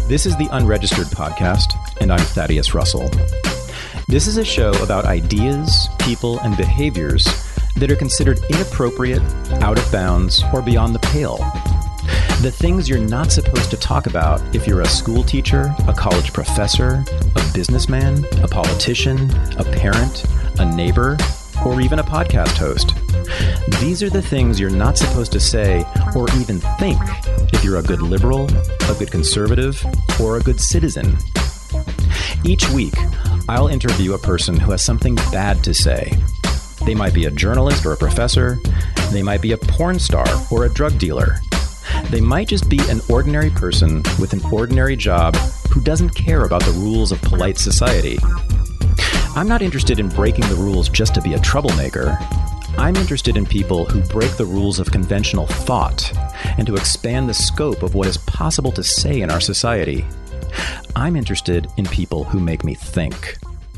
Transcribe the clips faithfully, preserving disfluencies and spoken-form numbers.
This is the Unregistered Podcast, and I'm Thaddeus Russell. This is a show about ideas, people, and behaviors that are considered inappropriate, out of bounds, or beyond the pale. The things you're not supposed to talk about if you're a school teacher, a college professor, a businessman, a politician, a parent, a neighbor, or even a podcast host. These are the things you're not supposed to say or even think if you're a good liberal, a good conservative, or a good citizen. Each week, I'll interview a person who has something bad to say. They might be a journalist or a professor. They might be a porn star or a drug dealer. They might just be an ordinary person with an ordinary job who doesn't care about the rules of polite society. I'm not interested in breaking the rules just to be a troublemaker. I'm interested in people who break the rules of conventional thought and to expand the scope of what is possible to say in our society. I'm interested in people who make me think.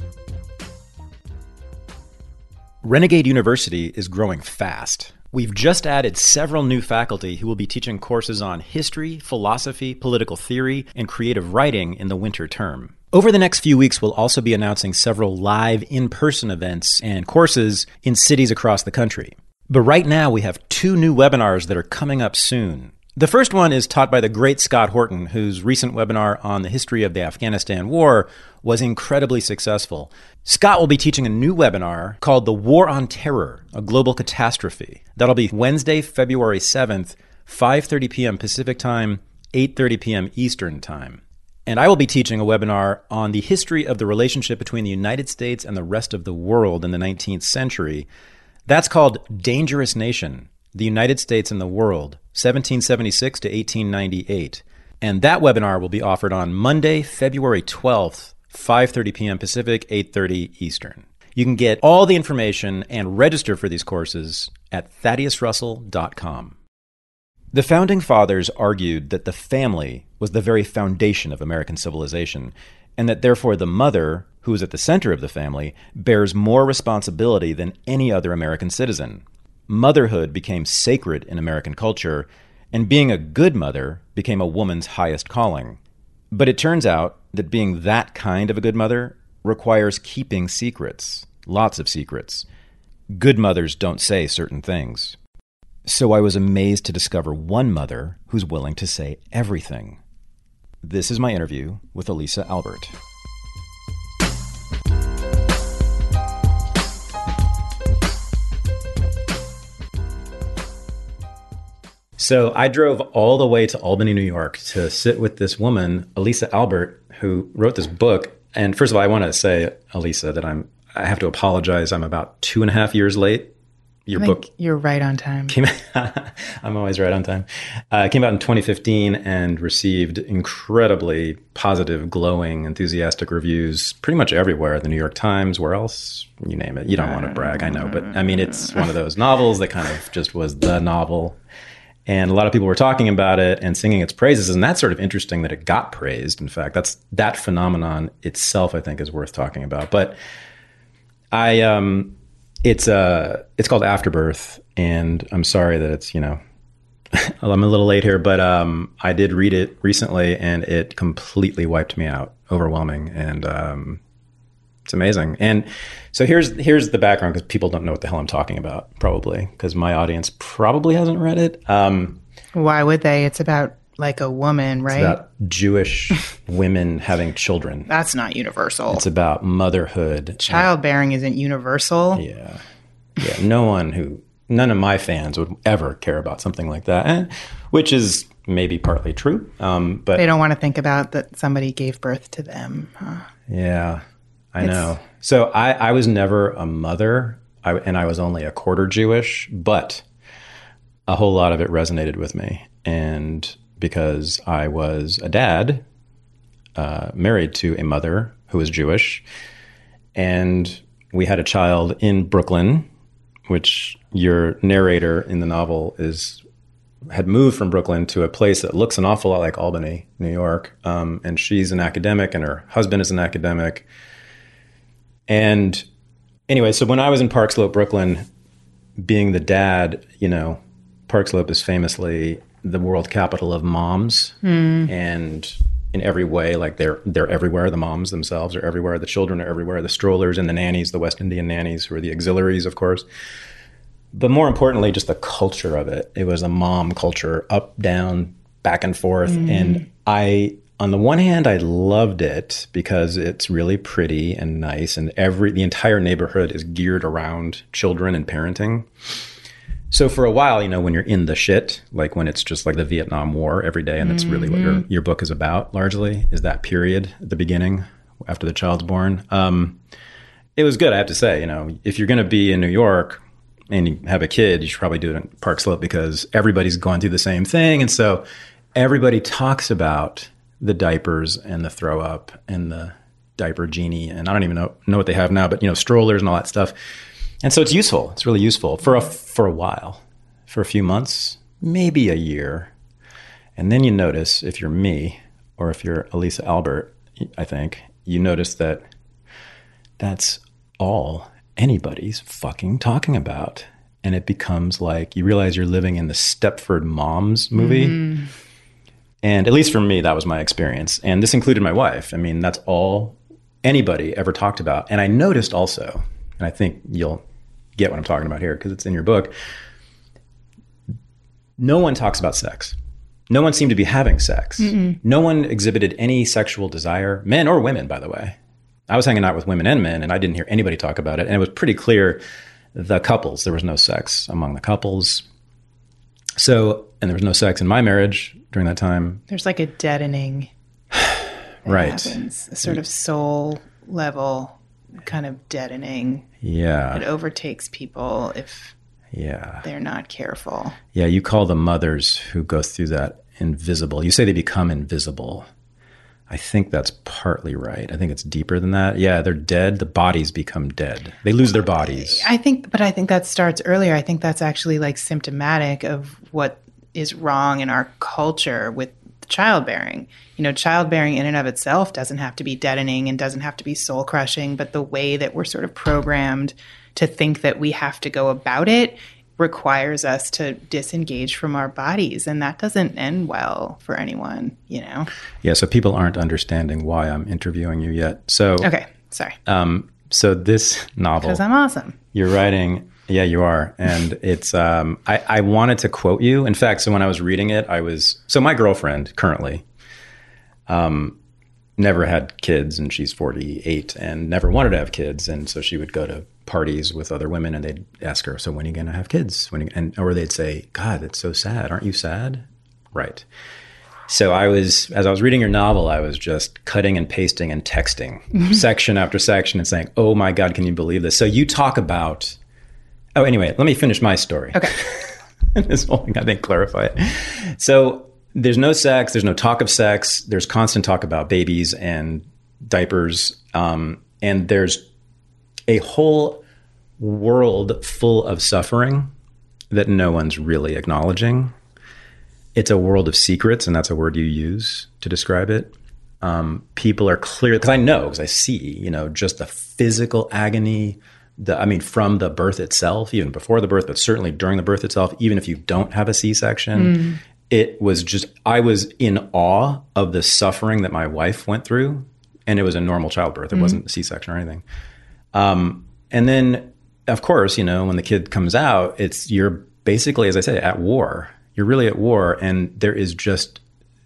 Renegade University is growing fast. We've just added several new faculty who will be teaching courses on history, philosophy, political theory, and creative writing in the winter term. Over the next few weeks, we'll also be announcing several live in-person events and courses in cities across the country. But right now, we have two new webinars that are coming up soon. The first one is taught by the great Scott Horton, whose recent webinar on the history of the Afghanistan War was incredibly successful. Scott will be teaching a new webinar called The War on Terror, a Global Catastrophe. That'll be Wednesday, February seventh, five thirty p.m. Pacific Time, eight thirty p.m. Eastern Time. And I will be teaching a webinar on the history of the relationship between the United States and the rest of the world in the nineteenth century. That's called Dangerous Nation, the United States and the World, seventeen seventy-six to eighteen ninety-eight. And that webinar will be offered on Monday, February twelfth, five thirty p.m. Pacific, eight thirty Eastern. You can get all the information and register for these courses at thaddeus russell dot com. The Founding Fathers argued that the family was the very foundation of American civilization, and that therefore the mother, who is at the center of the family, bears more responsibility than any other American citizen. Motherhood became sacred in American culture, and being a good mother became a woman's highest calling. But it turns out that being that kind of a good mother requires keeping secrets, lots of secrets. Good mothers don't say certain things. So I was amazed to discover one mother who's willing to say everything. This is my interview with Elisa Albert. So I drove all the way to Albany, New York to sit with this woman, Elisa Albert, who wrote this book. And first of all, I want to say, Elisa, that I'm I have to apologize. I'm about two and a half years late. Your I think book you're right on time. Came, I'm always right on time. Uh, it came out in twenty fifteen and received incredibly positive, glowing, enthusiastic reviews pretty much everywhere. The New York Times, where else? You name it. You don't want to brag, I know. But I mean, it's one of those novels that kind of just was the novel. And a lot of people were talking about it and singing its praises. And that's sort of interesting that it got praised. In fact, that's that phenomenon itself, I think, is worth talking about. But I... um. It's uh, it's called Afterbirth, and I'm sorry that it's, you know, I'm a little late here, but um, I did read it recently, and it completely wiped me out. Overwhelming, and um, it's amazing. And so here's here's the background, because people don't know what the hell I'm talking about, probably, because my audience probably hasn't read it. Um, Why would they? It's about like a woman, right? It's about Jewish women having children. That's not universal. It's about motherhood. Childbearing isn't universal. Yeah. Yeah. No one who, none of my fans would ever care about something like that, and, which is maybe partly true. Um, but they don't want to think about that somebody gave birth to them. Huh? Yeah, I it's, know. So I, I was never a mother, I, and I was only a quarter Jewish, but a whole lot of it resonated with me. And because I was a dad, uh, married to a mother who was Jewish, and we had a child in Brooklyn, which your narrator in the novel is had moved from Brooklyn to a place that looks an awful lot like Albany, New York. Um, and she's an academic, and her husband is an academic. And anyway, so when I was in Park Slope, Brooklyn, being the dad, you know, Park Slope is famously the world capital of moms. Mm. And in every way. Like they're they're everywhere. The moms themselves are everywhere. The children are everywhere. The strollers and the nannies, the West Indian nannies, who are the auxiliaries, of course. But more importantly, just the culture of it. It was a mom culture, up, down, back and forth. Mm. And I, on the one hand, I loved it because it's really pretty and nice, and every the entire neighborhood is geared around children and parenting. So for a while, you know, when you're in the shit, like when it's just like the Vietnam War every day, and that's mm-hmm. really what your, your book is about largely, is that period at the beginning after the child's born. Um, it was good, I have to say. You know, if you're going to be in New York and you have a kid, you should probably do it in Park Slope because everybody's going through the same thing. And so everybody talks about the diapers and the throw up and the diaper genie. And I don't even know, know what they have now, but, you know, strollers and all that stuff. And so it's useful. It's really useful for a, for a while, for a few months, maybe a year. And then you notice, if you're me or if you're Elisa Albert, I think, you notice that that's all anybody's fucking talking about. And it becomes like, you realize you're living in the Stepford Moms movie. Mm. And at least for me, that was my experience. And this included my wife. I mean, that's all anybody ever talked about. And I noticed also, and I think you'll get what I'm talking about here because it's in your book, no one talks about sex. No one seemed to be having sex. Mm-mm. No one exhibited any sexual desire, men or women, by the way. I was hanging out with women and men, and I didn't hear anybody talk about it. And it was pretty clear, the couples, there was no sex among the couples. So, and there was no sex in my marriage during that time. There's like a deadening that right. happens, a sort of soul level kind of deadening. Yeah. It overtakes people if yeah. they're not careful. Yeah, you call the mothers who go through that invisible. You say they become invisible. I think that's partly right. I think it's deeper than that. Yeah, they're dead. The bodies become dead. They lose their bodies. I think, but I think that starts earlier. I think that's actually like symptomatic of what is wrong in our culture with childbearing. You know, childbearing in and of itself doesn't have to be deadening and doesn't have to be soul crushing, but the way that we're sort of programmed to think that we have to go about it requires us to disengage from our bodies, and that doesn't end well for anyone, you know? Yeah, so people aren't understanding why I'm interviewing you yet. So okay, sorry. Um, so this novel, because I'm awesome. You're writing, yeah, you are, and it's. Um, I, I wanted to quote you. In fact, so when I was reading it, I was so my girlfriend currently, um, never had kids, and she's forty-eight, and never wanted to have kids, and so she would go to parties with other women, and they'd ask her, "So when are you going to have kids?" When, and or they'd say, "God, that's so sad. Aren't you sad?" Right. So I was, as I was reading your novel, I was just cutting and pasting and texting mm-hmm. section after section and saying, "Oh my God, can you believe this?" So you talk about. Oh, anyway, let me finish my story. Okay. This whole thing, I think, clarify it. So there's no sex. There's no talk of sex. There's constant talk about babies and diapers, um, and there's a whole world full of suffering that no one's really acknowledging. It's a world of secrets, and that's a word you use to describe it. Um, people are clear, because I know, because I see, you know, just the physical agony, the, I mean, from the birth itself, even before the birth, but certainly during the birth itself, even if you don't have a C-section, mm. it was just, I was in awe of the suffering that my wife went through, and it was a normal childbirth. It mm. wasn't a C-section or anything. Um, and then, of course, you know, when the kid comes out, it's, you're basically, as I say, at war. You're really at war, and there is just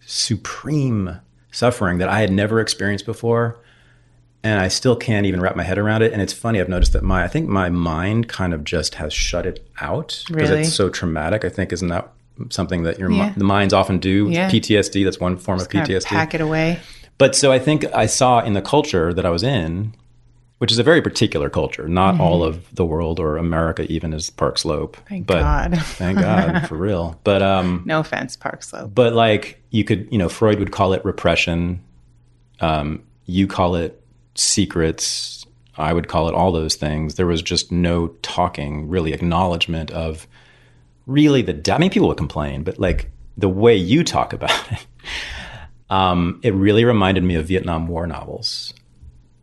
supreme suffering that I had never experienced before, and I still can't even wrap my head around it. And it's funny, I've noticed that my, I think my mind kind of just has shut it out because really? It's so traumatic. I think, isn't that something that your yeah. the minds often do? Yeah. P T S D, that's one form just of P T S D. Kind of pack it away. But so I think I saw in the culture that I was in, which is a very particular culture. Not mm-hmm. all of the world or America even is Park Slope. Thank but, God. Thank God, for real. But um, no offense, Park Slope. But like you could, you know, Freud would call it repression. Um, you call it secrets. I would call it all those things. There was just no talking, really acknowledgement of really the, de- I mean, people would complain, but like the way you talk about it, um, it really reminded me of Vietnam War novels.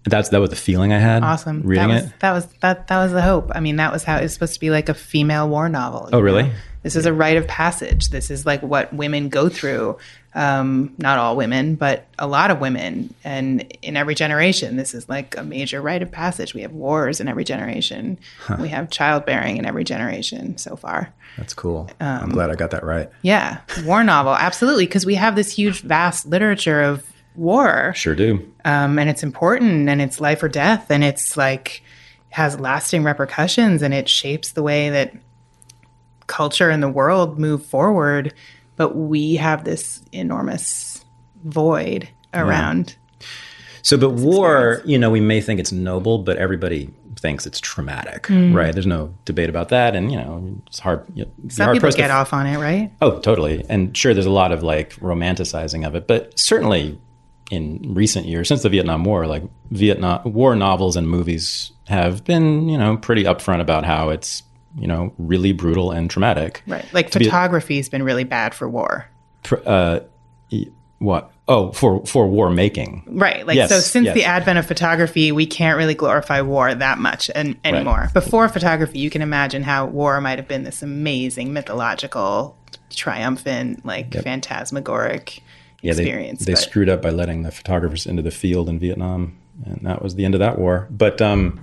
That's that was the feeling I had. Awesome. Reading that was, it. That was that that was the hope. I mean, that was how it was supposed to be, like a female war novel. Oh, really? Know? This is a rite of passage. This is like what women go through. Um, not all women, but a lot of women, and in every generation, this is like a major rite of passage. We have wars in every generation. Huh. We have childbearing in every generation so far. That's cool. Um, I'm glad I got that right. Yeah, war novel, absolutely, because we have this huge, vast literature of war. Sure do. Um, and it's important, and it's life or death, and it's like has lasting repercussions, and it shapes the way that culture and the world move forward. But we have this enormous void around. Yeah. So, but war, experience. You know, we may think it's noble, but everybody thinks it's traumatic, mm. right? There's no debate about that. And, you know, it's hard. You know, Some hard people get to, off on it, right? Oh, totally. And sure, there's a lot of like romanticizing of it, but certainly in recent years, since the Vietnam War, like Vietnam war novels and movies have been, you know, pretty upfront about how it's, you know, really brutal and traumatic. Right. Like photography has been really bad for war. Uh, what? Oh, for, for war making. Right. Like, yes, so since yes. the advent of photography, we can't really glorify war that much an, anymore. Right. Before photography, you can imagine how war might have been this amazing, mythological, triumphant, like yep. phantasmagoric yeah, experience. They, they screwed up by letting the photographers into the field in Vietnam. And that was the end of that war. But, um,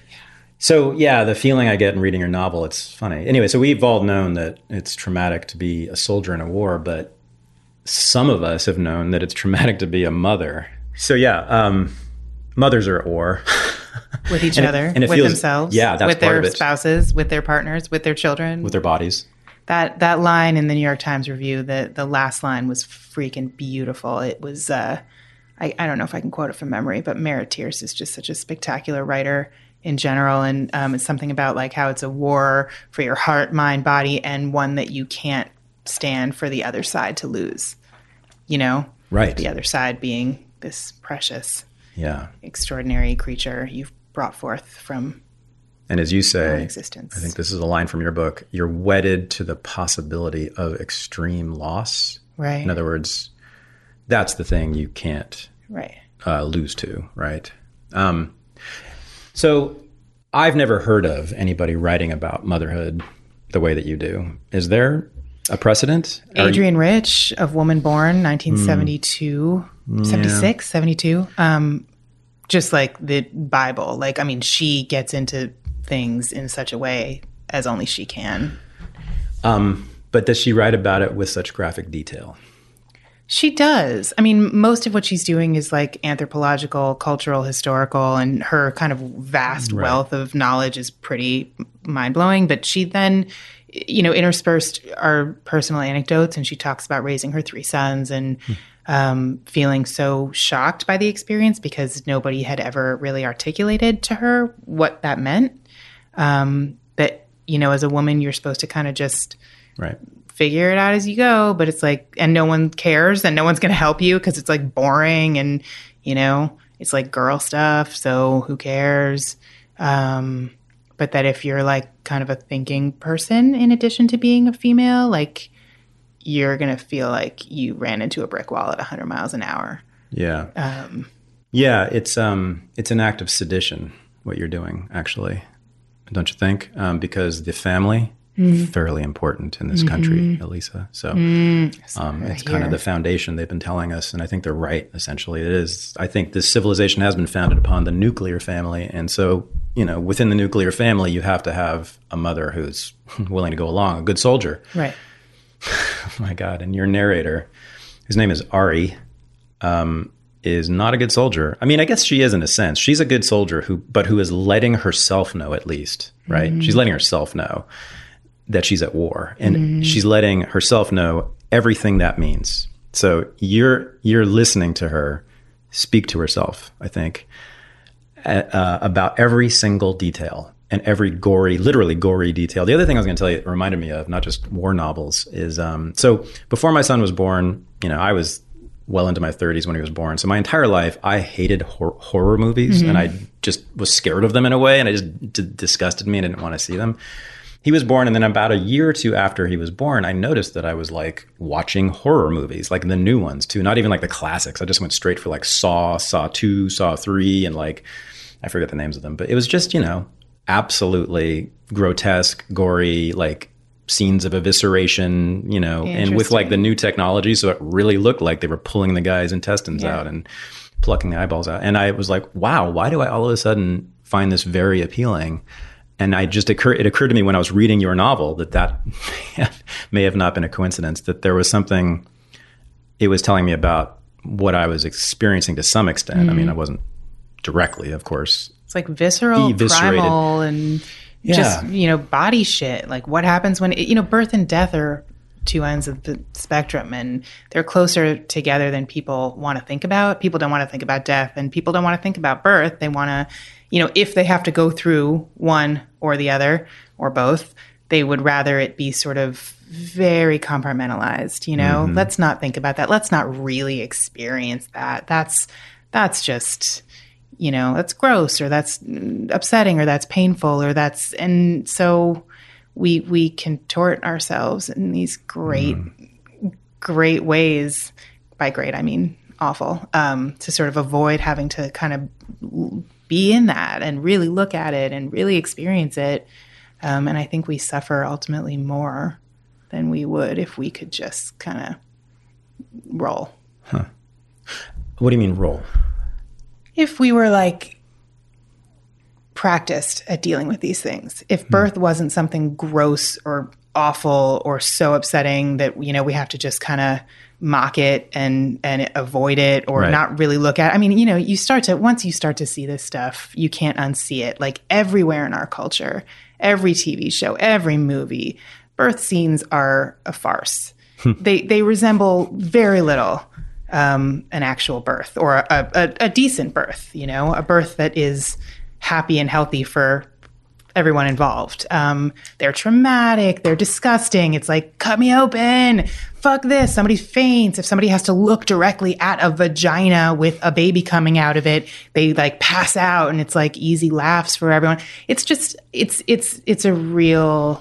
So, yeah, the feeling I get in reading your novel, it's funny. Anyway, so we've all known that it's traumatic to be a soldier in a war, but some of us have known that it's traumatic to be a mother. So, yeah, um, mothers are at war. With each and other, it, and it with feels, themselves, yeah, that's with part their of it. spouses, with their partners, with their children. With their bodies. That that line in the New York Times Review, the, the last line was freaking beautiful. It was, uh, I, I don't know if I can quote it from memory, but Merit Tierce is just such a spectacular writer in general, and um, it's something about like how it's a war for your heart, mind, body, and one that you can't stand for the other side to lose. You know, right? The other side being this precious, yeah, extraordinary creature you've brought forth from. And as you say, existence. I think this is a line from your book. You're wedded to the possibility of extreme loss. Right. In other words, that's the thing you can't right uh, lose to. Right. Um, So I've never heard of anybody writing about motherhood the way that you do. Is there a precedent? Adrienne Rich of Woman Born, nineteen seventy-two, mm. seventy-six, yeah. seventy-two. Um, just like the Bible. Like, I mean, she gets into things in such a way as only she can. Um, but does she write about it with such graphic detail? She does. I mean, most of what she's doing is like anthropological, cultural, historical, and her kind of vast right. wealth of knowledge is pretty mind-blowing. But she then, you know, interspersed our personal anecdotes, and she talks about raising her three sons and hmm. um, feeling so shocked by the experience because nobody had ever really articulated to her what that meant. Um, that, you know, as a woman, you're supposed to kind of just... Right. figure it out as you go, but it's like, and no one cares and no one's going to help you because it's like boring and, you know, it's like girl stuff. So who cares? Um, but that if you're like kind of a thinking person, in addition to being a female, like you're going to feel like you ran into a brick wall at a hundred miles an hour. Yeah. Um, yeah. It's, um, it's an act of sedition, what you're doing, actually. Don't you think? Um, because the family, Mm-hmm. fairly important in this mm-hmm. country, Elisa. So mm, um, it's kind here. of the foundation they've been telling us. And I think they're right, essentially. It is. I think this civilization has been founded upon the nuclear family. And so, you know, within the nuclear family, you have to have a mother who's willing to go along, a good soldier. Right. Oh, my God. And your narrator, his name is Ari, um, is not a good soldier. I mean, I guess she is in a sense. She's a good soldier, who, but who is letting herself know at least, right? Mm. She's letting herself know that she's at war, and mm. she's letting herself know everything that means. So you're you're listening to her speak to herself, I think, uh, about every single detail and every gory, literally gory detail. The other thing I was going to tell you, it reminded me of, not just war novels, is um, so before my son was born, you know, I was well into my thirties when he was born. So my entire life, I hated hor- horror movies, mm-hmm. and I just was scared of them in a way, and it just d- disgusted me and I didn't want to see them. he was born, and then about a year or two after he was born, I noticed that I was like watching horror movies, like the new ones too, not even like the classics. I just went straight for like Saw, Saw two, Saw three, and like, I forget the names of them, but it was just, you know, absolutely grotesque, gory, like scenes of evisceration, you know, and with like the new technology. So it really looked like they were pulling the guy's intestines yeah. out and plucking the eyeballs out. And I was like, wow, why do I all of a sudden find this very appealing? And I just occur, it occurred to me when I was reading your novel that that may have not been a coincidence, that there was something it was telling me about what I was experiencing to some extent. Mm-hmm. I mean, I wasn't directly, of course. It's like visceral, primal, and yeah. just, you know, body shit. Like what happens when, it, you know, birth and death are two ends of the spectrum, and they're closer together than people want to think about. People don't want to think about death, and people don't want to think about birth. They want to, you know, if they have to go through one or the other or both, they would rather it be sort of very compartmentalized, you know? Mm-hmm. Let's not think about that. Let's not really experience that. That's that's just, you know, that's gross, or that's upsetting, or that's painful, or that's, and so we we contort ourselves in these great, mm. great ways. By great, I mean awful, um, to sort of avoid having to kind of be in that and really look at it and really experience it. Um, and I think we suffer ultimately more than we would if we could just kind of roll. Huh. What do you mean roll? If we were like practiced at dealing with these things, if birth hmm. wasn't something gross or awful or so upsetting that, you know, we have to just kind of mock it and and avoid it, or right. not really look at it. I mean, you know, you start to, once you start to see this stuff, you can't unsee it. Like everywhere in our culture, every T V show, every movie, birth scenes are a farce. they they resemble very little um, an actual birth, or a, a, a decent birth, you know, a birth that is happy and healthy for everyone involved. Um, they're traumatic. They're disgusting. It's like, cut me open. Fuck this. Somebody faints. If somebody has to look directly at a vagina with a baby coming out of it, they like pass out, and it's like easy laughs for everyone. It's just, it's, it's, it's a real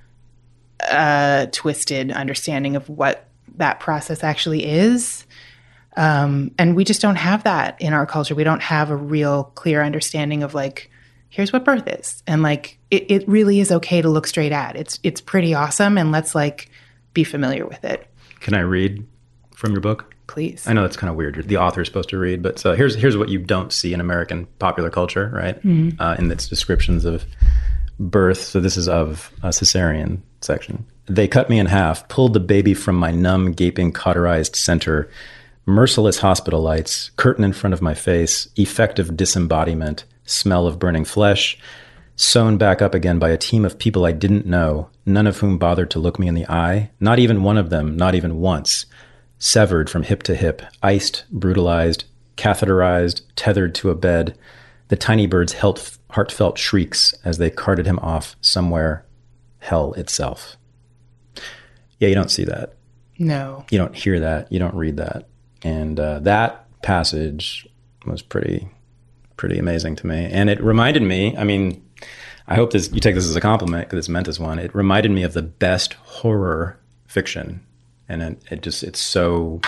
uh, twisted understanding of what that process actually is. Um, and we just don't have that in our culture. We don't have a real clear understanding of like, here's what birth is. And like, it, it really is okay to look straight at. It's, it's pretty awesome. And let's like be familiar with it. Can I read from your book? Please. I know that's kind of weird. The author is supposed to read, but so here's, here's what you don't see in American popular culture, right? Mm-hmm. Uh, in its descriptions of birth. So this is of a cesarean section. They cut me in half, pulled the baby from my numb, gaping, cauterized center, merciless hospital lights, curtain in front of my face, effective disembodiment, smell of burning flesh, sewn back up again by a team of people I didn't know, none of whom bothered to look me in the eye, not even one of them, not even once, severed from hip to hip, iced, brutalized, catheterized, tethered to a bed, the tiny bird's heart- heartfelt shrieks as they carted him off somewhere, hell itself. Yeah, you don't see that. No. You don't hear that. You don't read that. And uh, that passage was pretty... pretty amazing to me. And it reminded me, I mean, I hope this you take this as a compliment because it's meant as one. It reminded me of the best horror fiction. And it, it just, it's so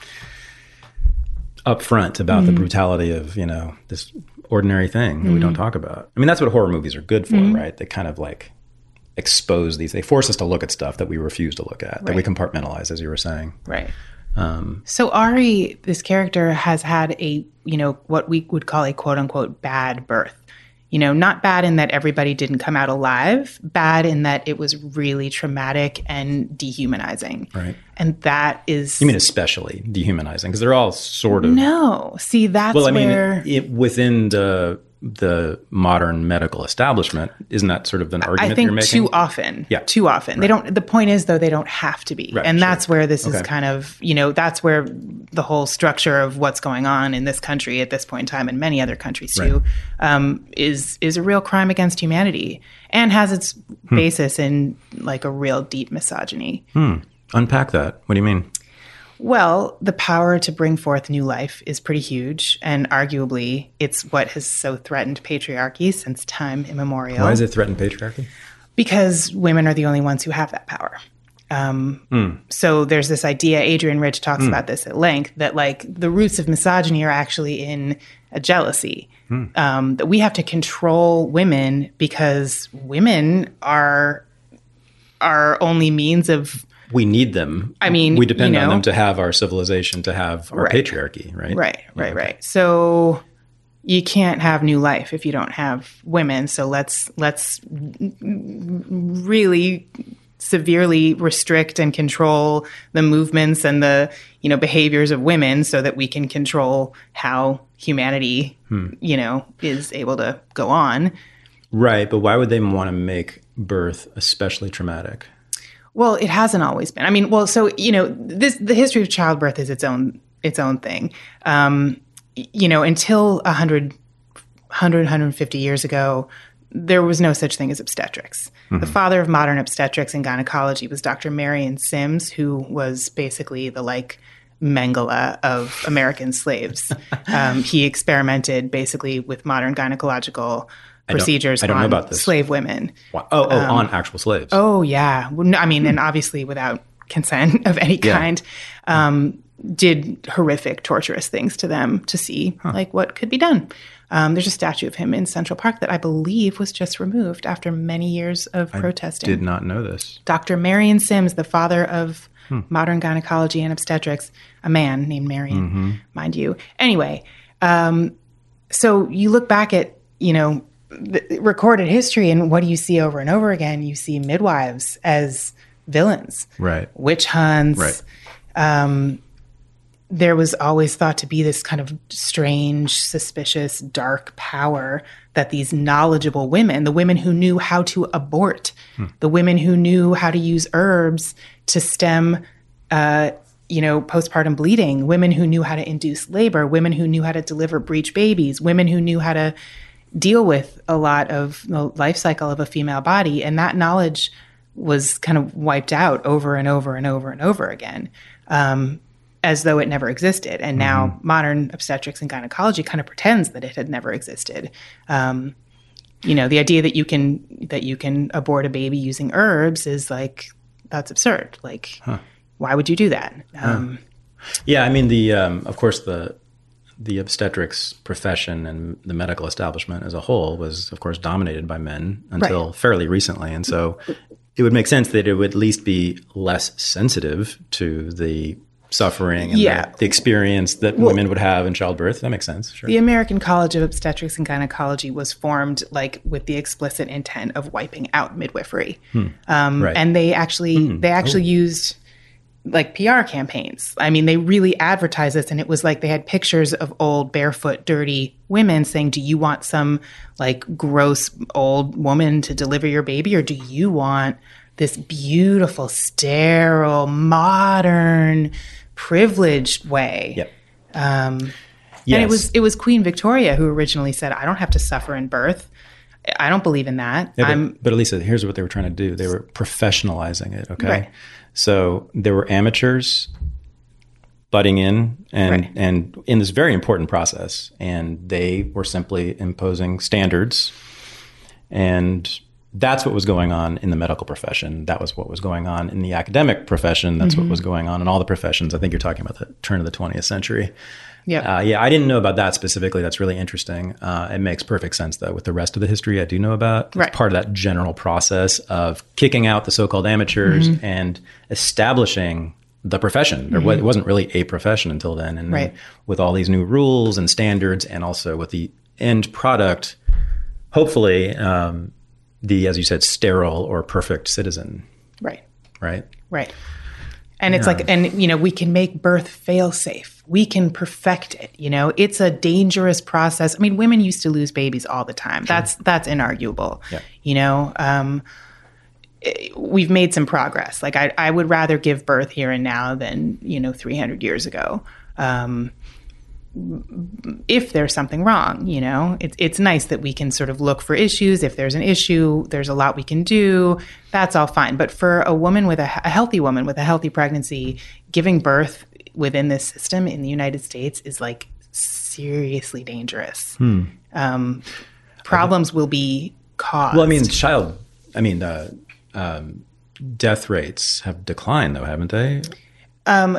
upfront about mm-hmm. the brutality of, you know, this ordinary thing that mm-hmm. we don't talk about. I mean, that's what horror movies are good for, mm-hmm. right? They kind of like expose these, they force us to look at stuff that we refuse to look at, right. that we compartmentalize, as you were saying. Right. Um, so Ari, this character, has had a, you know, what we would call a quote unquote bad birth. You know, not bad in that everybody didn't come out alive, bad in that it was really traumatic and dehumanizing. Right. And that is... You mean especially dehumanizing? Because they're all sort of... No. See, that's where... Well, I mean, it, it, within the... the modern medical establishment, isn't that sort of an argument I think you're making? Too often. Yeah. Too often. Right. They don't, the point is though, they don't have to be. Right, and sure. that's where this okay. is kind of, you know, that's where the whole structure of what's going on in this country at this point in time, and many other countries too, right. um, is, is a real crime against humanity, and has its hmm. basis in like a real deep misogyny. Hmm. Unpack that. What do you mean? Well, the power to bring forth new life is pretty huge, and arguably it's what has so threatened patriarchy since time immemorial. Why has it threatened patriarchy? Because women are the only ones who have that power. Um, mm. So there's this idea, Adrienne Rich talks mm. about this at length, that like the roots of misogyny are actually in a jealousy. Mm. Um, that we have to control women because women are our only means of... We need them. I mean, we depend you know, on them to have our civilization, to have our right. patriarchy, right? Right, right, yeah. right. So you can't have new life if you don't have women. So let's let's really severely restrict and control the movements and the, you know, behaviors of women so that we can control how humanity, hmm. you know, is able to go on. Right. But why would they want to make birth especially traumatic? Well, it hasn't always been. I mean, well, so, you know, this the history of childbirth is its own its own thing. Um, you know, until one hundred, one hundred, one hundred fifty years ago, there was no such thing as obstetrics. Mm-hmm. The father of modern obstetrics and gynecology was Doctor Marion Sims, who was basically the like Mengele of American slaves. um, he experimented basically with modern gynecological procedures I don't, I don't on know about this. slave women. Wow. Oh, oh um, on actual slaves. Oh, yeah. I mean, and obviously without consent of any kind, yeah. um, did horrific, torturous things to them to see huh. like what could be done. Um, there's a statue of him in Central Park that I believe was just removed after many years of I protesting. Did not know this. Doctor Marion Sims, the father of hmm. modern gynecology and obstetrics, a man named Marion, mm-hmm. mind you. Anyway, um, so you look back at, you know, the recorded history, and what do you see over and over again? You see midwives as villains, right? Witch hunts. Right. Um, there was always thought to be this kind of strange, suspicious, dark power that these knowledgeable women, the women who knew how to abort, hmm. the women who knew how to use herbs to stem, uh, you know, postpartum bleeding, women who knew how to induce labor, women who knew how to deliver breech babies, women who knew how to deal with a lot of the life cycle of a female body. And that knowledge was kind of wiped out over and over and over and over again, um, as though it never existed. And now mm-hmm. modern obstetrics and gynecology kind of pretends that it had never existed. Um, you know, the idea that you can that you can abort a baby using herbs is like, that's absurd. Like, huh. why would you do that? Um, huh. Yeah, I mean, the um, of course, the the obstetrics profession and the medical establishment as a whole was, of course, dominated by men until right. fairly recently. And so it would make sense that it would at least be less sensitive to the suffering and yeah. the, the experience that well, women would have in childbirth. That makes sense. Sure. The American College of Obstetrics and Gynecology was formed like with the explicit intent of wiping out midwifery. Hmm. Um, right. And they actually, hmm. they actually oh. used like P R campaigns. I mean, they really advertised this, and it was like they had pictures of old, barefoot, dirty women saying, do you want some like gross old woman to deliver your baby, or do you want this beautiful, sterile, modern, privileged way? Yep. Um, yes. And it was it was Queen Victoria who originally said, I don't have to suffer in birth. I don't believe in that. Yeah, I'm, but, but Elisa, here's what they were trying to do. They were professionalizing it, okay? Right. So there were amateurs butting in and, right. and in this very important process, and they were simply imposing standards. And that's what was going on in the medical profession. That was what was going on in the academic profession. That's mm-hmm. what was going on in all the professions. I think you're talking about the turn of the twentieth century. Yeah. Uh, yeah, I didn't know about that specifically. That's really interesting. Uh, it makes perfect sense, though, with the rest of the history I do know about. It's right. part of that general process of kicking out the so-called amateurs mm-hmm. and establishing the profession. There mm-hmm. was, it wasn't really a profession until then. And right. then with all these new rules and standards, and also with the end product, hopefully, um, the, as you said, sterile or perfect citizen. Right. Right? Right. And yeah. it's like, and, you know, we can make birth fail safe. We can perfect it. You know, it's a dangerous process. I mean, women used to lose babies all the time. Sure. That's, that's inarguable. Yeah. You know, um, it, we've made some progress. Like I, I would rather give birth here and now than, you know, three hundred years ago. Um, if there's something wrong, you know, it's it's nice that we can sort of look for issues. If there's an issue, there's a lot we can do. That's all fine. But for a woman with a, a healthy woman with a healthy pregnancy, giving birth within this system in the United States is like seriously dangerous. Hmm. Um, problems will be caused. Well, I mean, child I mean, uh, um, death rates have declined, though, haven't they? Um,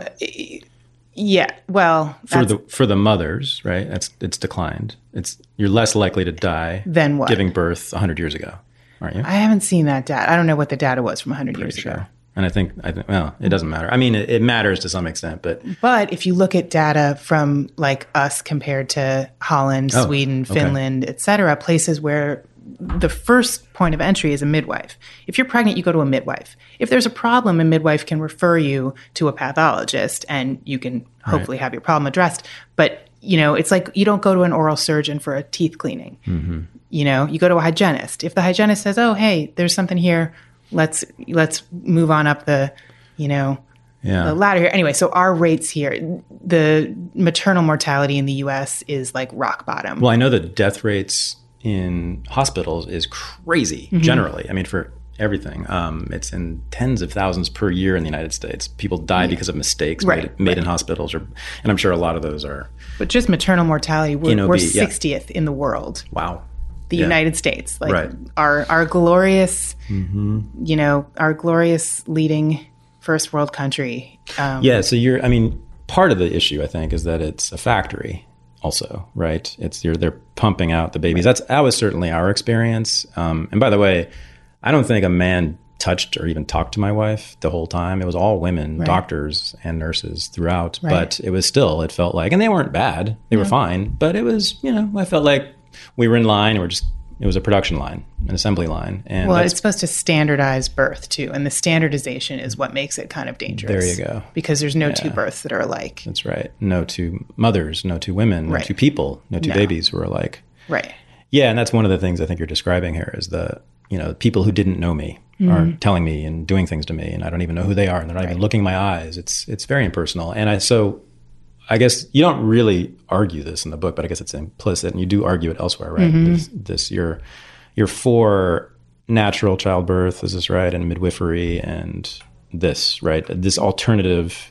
yeah. Well, for the for the mothers, right? It's it's declined. It's you're less likely to die than what? Giving birth one hundred years ago, aren't you? I haven't seen that data. I don't know what the data was from one hundred years sure. ago. And I think, I think, well, it doesn't matter. I mean, it, it matters to some extent, but but if you look at data from like us compared to Holland, oh, Sweden, okay. Finland, et cetera, places where the first point of entry is a midwife. If you're pregnant, you go to a midwife. If there's a problem, a midwife can refer you to a pathologist, and you can hopefully right. have your problem addressed. But you know, it's like you don't go to an oral surgeon for a teeth cleaning. Mm-hmm. You know, you go to a hygienist. If the hygienist says, "Oh, hey, there's something here," let's let's move on up the, you know, yeah. the ladder here. Anyway, so our rates here, the maternal mortality in the U S is like rock bottom. Well, I know the death rates in hospitals is crazy. Mm-hmm. Generally, I mean, for everything, um, it's in tens of thousands per year in the United States. People die yeah. because of mistakes right. made, made right. in hospitals, or, and I'm sure a lot of those are. But just maternal mortality, we're, we're sixtieth yeah. in the world. Wow. The yeah. United States, like right. our our glorious, mm-hmm. you know, our glorious leading first world country. Um, yeah. So you're, I mean, part of the issue, I think, is that it's a factory. Also, right? It's you're they're pumping out the babies. Right. That's that was certainly our experience. Um, and by the way, I don't think a man touched or even talked to my wife the whole time. It was all women, right. doctors and nurses throughout. Right. But it was still, it felt like, and they weren't bad. They no. were fine. But it was, you know, I felt like we were in line. We're just, it was a production line, an assembly line. And well, it's supposed to standardize birth too. And the standardization is what makes it kind of dangerous. There you go. Because there's no yeah. two births that are alike. That's right. No two mothers, no two women, no right. two people, no two no. babies who are alike. Right. Yeah. And that's one of the things I think you're describing here is the, you know, people who didn't know me mm-hmm. are telling me and doing things to me, and I don't even know who they are, and they're not right. even looking in my eyes. It's, it's very impersonal. And I, so I guess you don't really argue this in the book, but I guess it's implicit, and you do argue it elsewhere, right? Mm-hmm. This, this you're, you're for natural childbirth, is this right? And midwifery and this, right? This alternative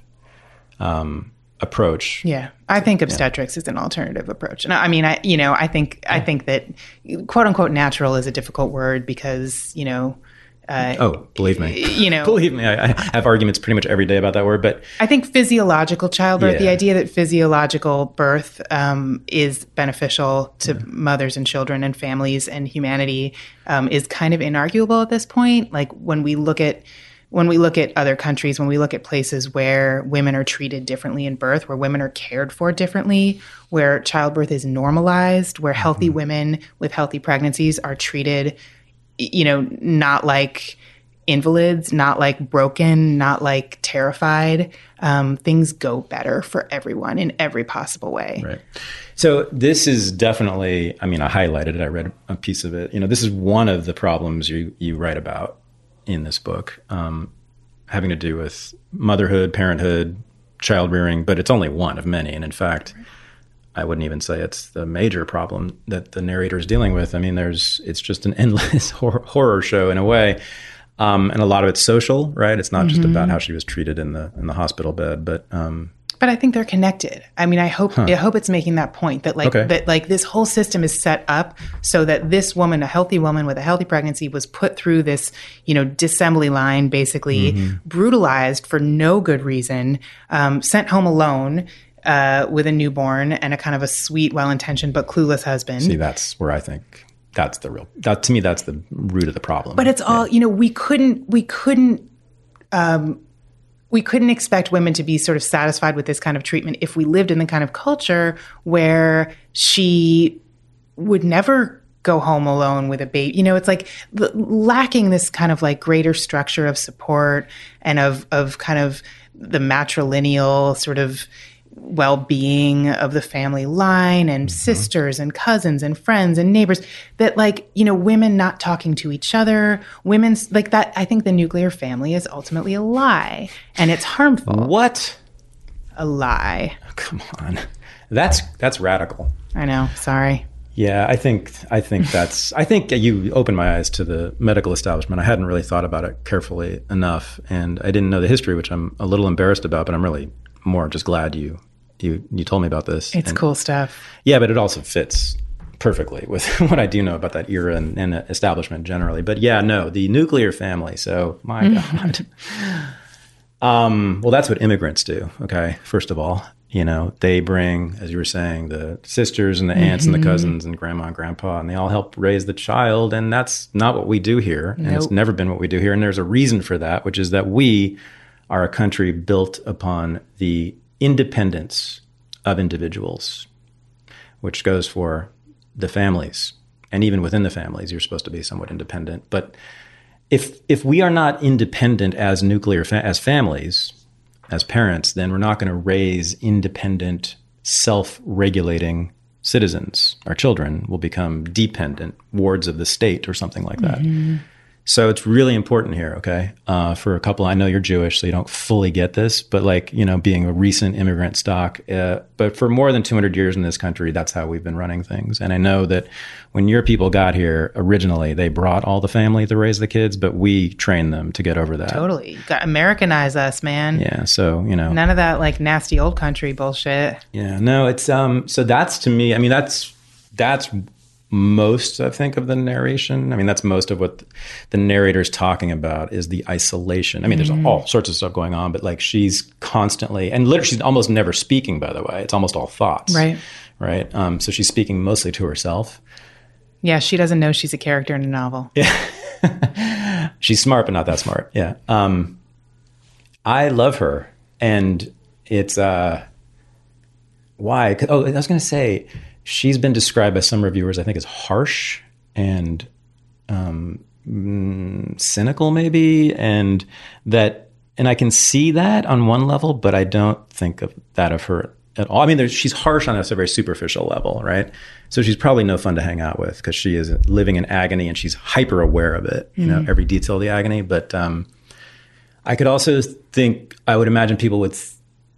um, approach. Yeah. I think obstetrics yeah. is an alternative approach. And I mean, I, you know, I think, yeah. I think that quote unquote natural is a difficult word because, you know, Uh, oh, believe me. You know, believe me, I, I have arguments pretty much every day about that word. But I think physiological childbirth, yeah. the idea that physiological birth um, is beneficial to yeah. mothers and children and families and humanity um, is kind of inarguable at this point. Like when we look at when we look at other countries, when we look at places where women are treated differently in birth, where women are cared for differently, where childbirth is normalized, where healthy mm-hmm. women with healthy pregnancies are treated, you know, not like invalids, not like broken, not like terrified. Um, things go better for everyone in every possible way. Right. So this is definitely, I mean, I highlighted it. I read a piece of it. You know, this is one of the problems you, you write about in this book, um, having to do with motherhood, parenthood, child rearing, but it's only one of many. And in fact, right. I wouldn't even say it's the major problem that the narrator is dealing with. I mean, there's it's just an endless horror, horror show in a way, um, and a lot of it's social, right? It's not mm-hmm. just about how she was treated in the in the hospital bed, but um, but I think they're connected. I mean, I hope huh. I hope it's making that point that like okay. that like this whole system is set up so that this woman, a healthy woman with a healthy pregnancy, was put through this, you know, disassembly line, basically mm-hmm. brutalized for no good reason, um, sent home alone. Uh, with a newborn and a kind of a sweet, well-intentioned but clueless husband. See, that's where I think that's the real. That to me, that's the root of the problem. But it's all yeah. you know. We couldn't. We couldn't. Um, we couldn't expect women to be sort of satisfied with this kind of treatment if we lived in the kind of culture where she would never go home alone with a baby. You know, it's like the, lacking this kind of like greater structure of support and of of kind of the matrilineal sort of well-being of the family line and mm-hmm. sisters and cousins and friends and neighbors, that like, you know, women not talking to each other, women's like that. I think the nuclear family is ultimately a lie and it's harmful. What? A lie. Oh, come on. That's, that's radical. I know. Sorry. Yeah, I think, I think that's, I think you opened my eyes to the medical establishment. I hadn't really thought about it carefully enough, and I didn't know the history, which I'm a little embarrassed about, but I'm really more just glad you you you told me about this. It's and, cool stuff. Yeah, but it also fits perfectly with what I do know about that era and, and establishment generally. But yeah, no, the nuclear family. So my God. Um, well, that's what immigrants do. Okay. First of all, you know, they bring, as you were saying, the sisters and the aunts mm-hmm. and the cousins and grandma and grandpa, and they all help raise the child. And that's not what we do here. Nope. And it's never been what we do here. And there's a reason for that, which is that we are a country built upon the independence of individuals, which goes for the families. And even within the families, you're supposed to be somewhat independent. But if if we are not independent as nuclear fa- as families, as parents, then we're not going to raise independent, self-regulating citizens. Our children will become dependent wards of the state or something like that. Mm-hmm. So it's really important here, okay? Uh, for a couple, I know you're Jewish, so you don't fully get this, but like, you know, being a recent immigrant stock, uh, but for more than two hundred years in this country, that's how we've been running things. And I know that when your people got here originally, they brought all the family to raise the kids, but we trained them to get over that. Totally. Got Americanize us, man. Yeah, so, you know. None of that like nasty old country bullshit. Yeah, no, it's, um. so that's to me, I mean, that's, that's, most, I think, of the narration. I mean, that's most of what the narrator's talking about is the isolation. I mean, mm-hmm. there's all sorts of stuff going on, but like she's constantly, and literally she's almost never speaking, by the way. It's almost all thoughts. Right. Right. Um, so she's speaking mostly to herself. Yeah, she doesn't know she's a character in a novel. Yeah. She's smart, but not that smart. Yeah. Um, I love her. And it's, uh, why? Oh, I was going to say, she's been described by some reviewers, I think, as harsh and um, mm, cynical, maybe, and that, and I can see that on one level, but I don't think of that of her at all. I mean, there's, she's harsh on a very superficial level, right? So she's probably no fun to hang out with because she is living in agony and she's hyper aware of it, you mm-hmm. know, every detail of the agony. But um, I could also think, I would imagine people would th-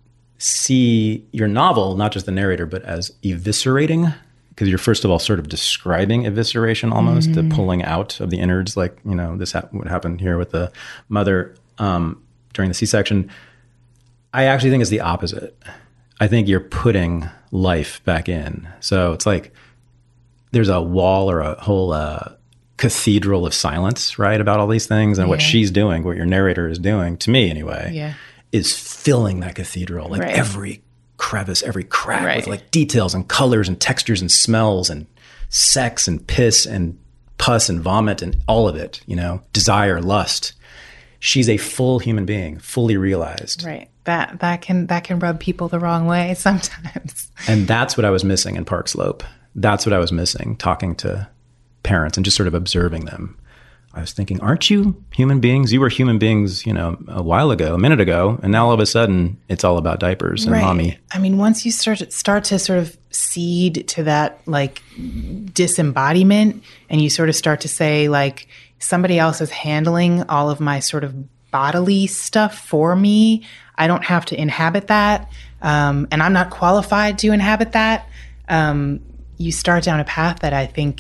see your novel, not just the narrator, but as eviscerating, because you're first of all sort of describing evisceration almost, mm-hmm. the pulling out of the innards, like, you know, this ha- would happen here with the mother um, during the C-section. I actually think it's the opposite. I think you're putting life back in. So it's like there's a wall or a whole uh, cathedral of silence, right, about all these things. And yeah. what she's doing, what your narrator is doing, to me anyway, yeah. is filling that cathedral, like right. every crevice, every crack right. with like details and colors and textures and smells and sex and piss and pus and vomit and all of it, you know, desire, lust. She's a full human being, fully realized. Right. That that can that can rub people the wrong way sometimes. And that's what I was missing in Park Slope. That's what I was missing, talking to parents and just sort of observing them. I was thinking, aren't you human beings? You were human beings, you know, a while ago, a minute ago, and now all of a sudden it's all about diapers and right. mommy. I mean, once you start start to sort of cede to that like disembodiment, and you sort of start to say like somebody else is handling all of my sort of bodily stuff for me. I don't have to inhabit that, um, and I'm not qualified to inhabit that. Um, you start down a path that I think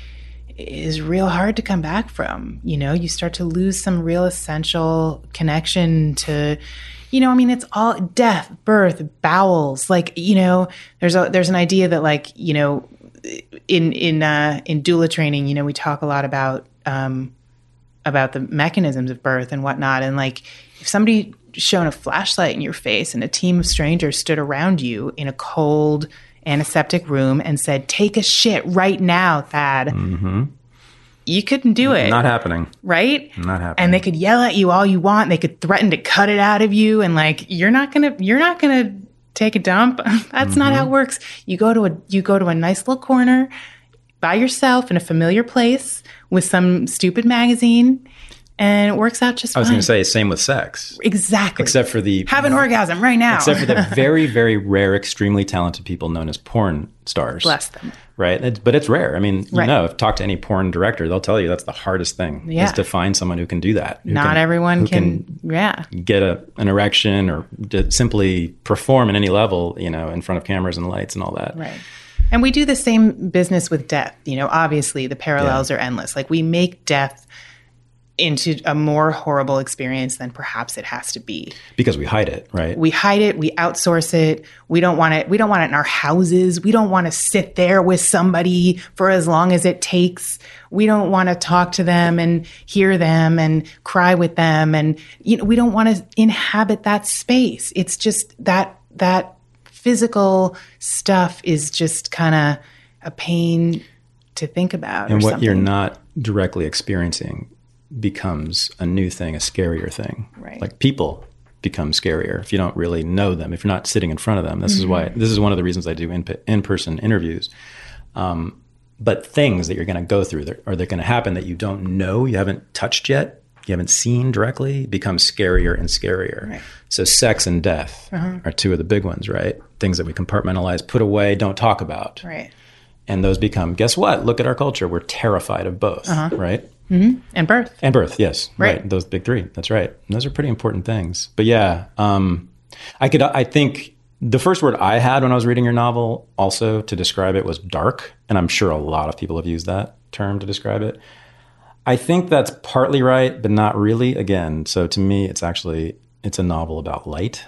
is real hard to come back from. You know, you start to lose some real essential connection to, you know, I mean, it's all death, birth, bowels. Like, you know, there's a, there's an idea that like, you know, in, in, uh, in doula training, you know, we talk a lot about, um, about the mechanisms of birth and whatnot. And like, if somebody shone a flashlight in your face and a team of strangers stood around you in a cold antiseptic room and said, take a shit right now, Thad. Mm-hmm. You couldn't do it. Not happening. Right? Not happening. And they could yell at you all you want. They could threaten to cut it out of you. And like, you're not going to, you're not going to take a dump. That's mm-hmm. not how it works. You go to a, you go to a nice little corner by yourself in a familiar place with some stupid magazine, and it works out just fine. I was going to say, same with sex. Exactly. Except for the... Have an orgasm right now. Except for the very, very rare, extremely talented people known as porn stars. Bless them. Right? It's, but it's rare. I mean, you right. know, if talk to any porn director, they'll tell you that's the hardest thing, yeah. is to find someone who can do that. Not can, everyone can, can, yeah. get a, an erection or simply perform at any level, you know, in front of cameras and lights and all that. Right. And we do the same business with death. You know, obviously the parallels yeah. are endless. Like we make death into a more horrible experience than perhaps it has to be. Because we hide it, right? We hide it. We outsource it. We don't want it. We don't want it in our houses. We don't want to sit there with somebody for as long as it takes. We don't want to talk to them and hear them and cry with them. And, you know, we don't want to inhabit that space. It's just that, that physical stuff is just kind of a pain to think about. And or what something. you're not directly experiencing becomes a new thing, a scarier thing. Right. Like people become scarier if you don't really know them, if you're not sitting in front of them. This Mm-hmm. is why, this is one of the reasons I do in, in-person interviews. Um, but things that you're going to go through that, or that are going to happen that you don't know, you haven't touched yet, you haven't seen directly, become scarier and scarier. Right. So sex and death Uh-huh. are two of the big ones, right? Things that we compartmentalize, put away, don't talk about. Right. And those become, guess what? Look at our culture. We're terrified of both, Uh-huh. right? Mm-hmm. And birth. And birth, yes. Right. Right. Those big three. That's right. And those are pretty important things. But yeah, um, I could, I think the first word I had when I was reading your novel also to describe it was dark. And I'm sure a lot of people have used that term to describe it. I think that's partly right, but not really. Again, so to me, it's actually, it's a novel about light,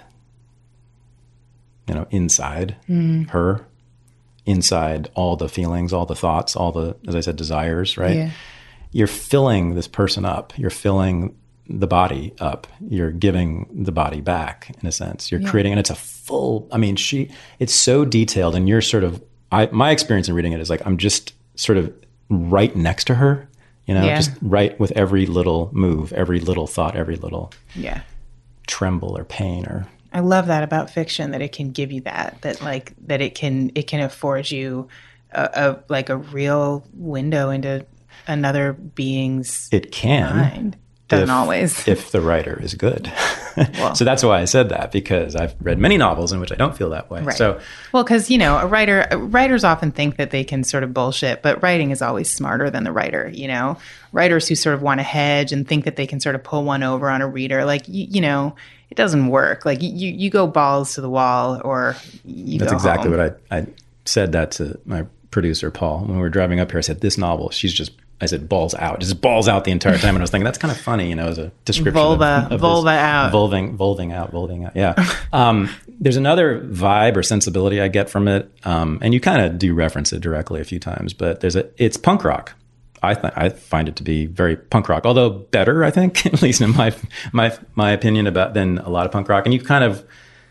you know, inside Mm. her, inside all the feelings, all the thoughts, all the, as I said, desires, right? Yeah. You're filling this person up. You're filling the body up. You're giving the body back in a sense. You're Yeah. creating, and it's a full, I mean, she, it's so detailed, and you're sort of, I, my experience in reading it is like, I'm just sort of right next to her, you know, Yeah. just right with every little move, every little thought, every little Yeah. tremble or pain or, I love that about fiction, that it can give you that, that like, that it can, it can afford you a, a like a real window into another being's it can. mind. Doesn't if, always. if the writer is good. Well. So that's why I said that, because I've read many novels in which I don't feel that way. Right. So Well, because, you know, a writer, writers often think that they can sort of bullshit, but writing is always smarter than the writer, you know? Writers who sort of want to hedge and think that they can sort of pull one over on a reader, like, you, you know, it doesn't work. Like, you, you go balls to the wall, or you that's go exactly home. what I, I said that to my producer, Paul, when we were driving up here. I said, this novel, she's just, I said, balls out, just balls out the entire time. And I was thinking, that's kind of funny, you know, as a description. Vulva, of, of vulva this, out. Vulving, vulving out, vulving out. Yeah. um, there's another vibe or sensibility I get from it. Um, and you kind of do reference it directly a few times, but there's a, it's punk rock. I th- I find it to be very punk rock, although better, I think, at least in my, my, my opinion, about than a lot of punk rock. And you kind of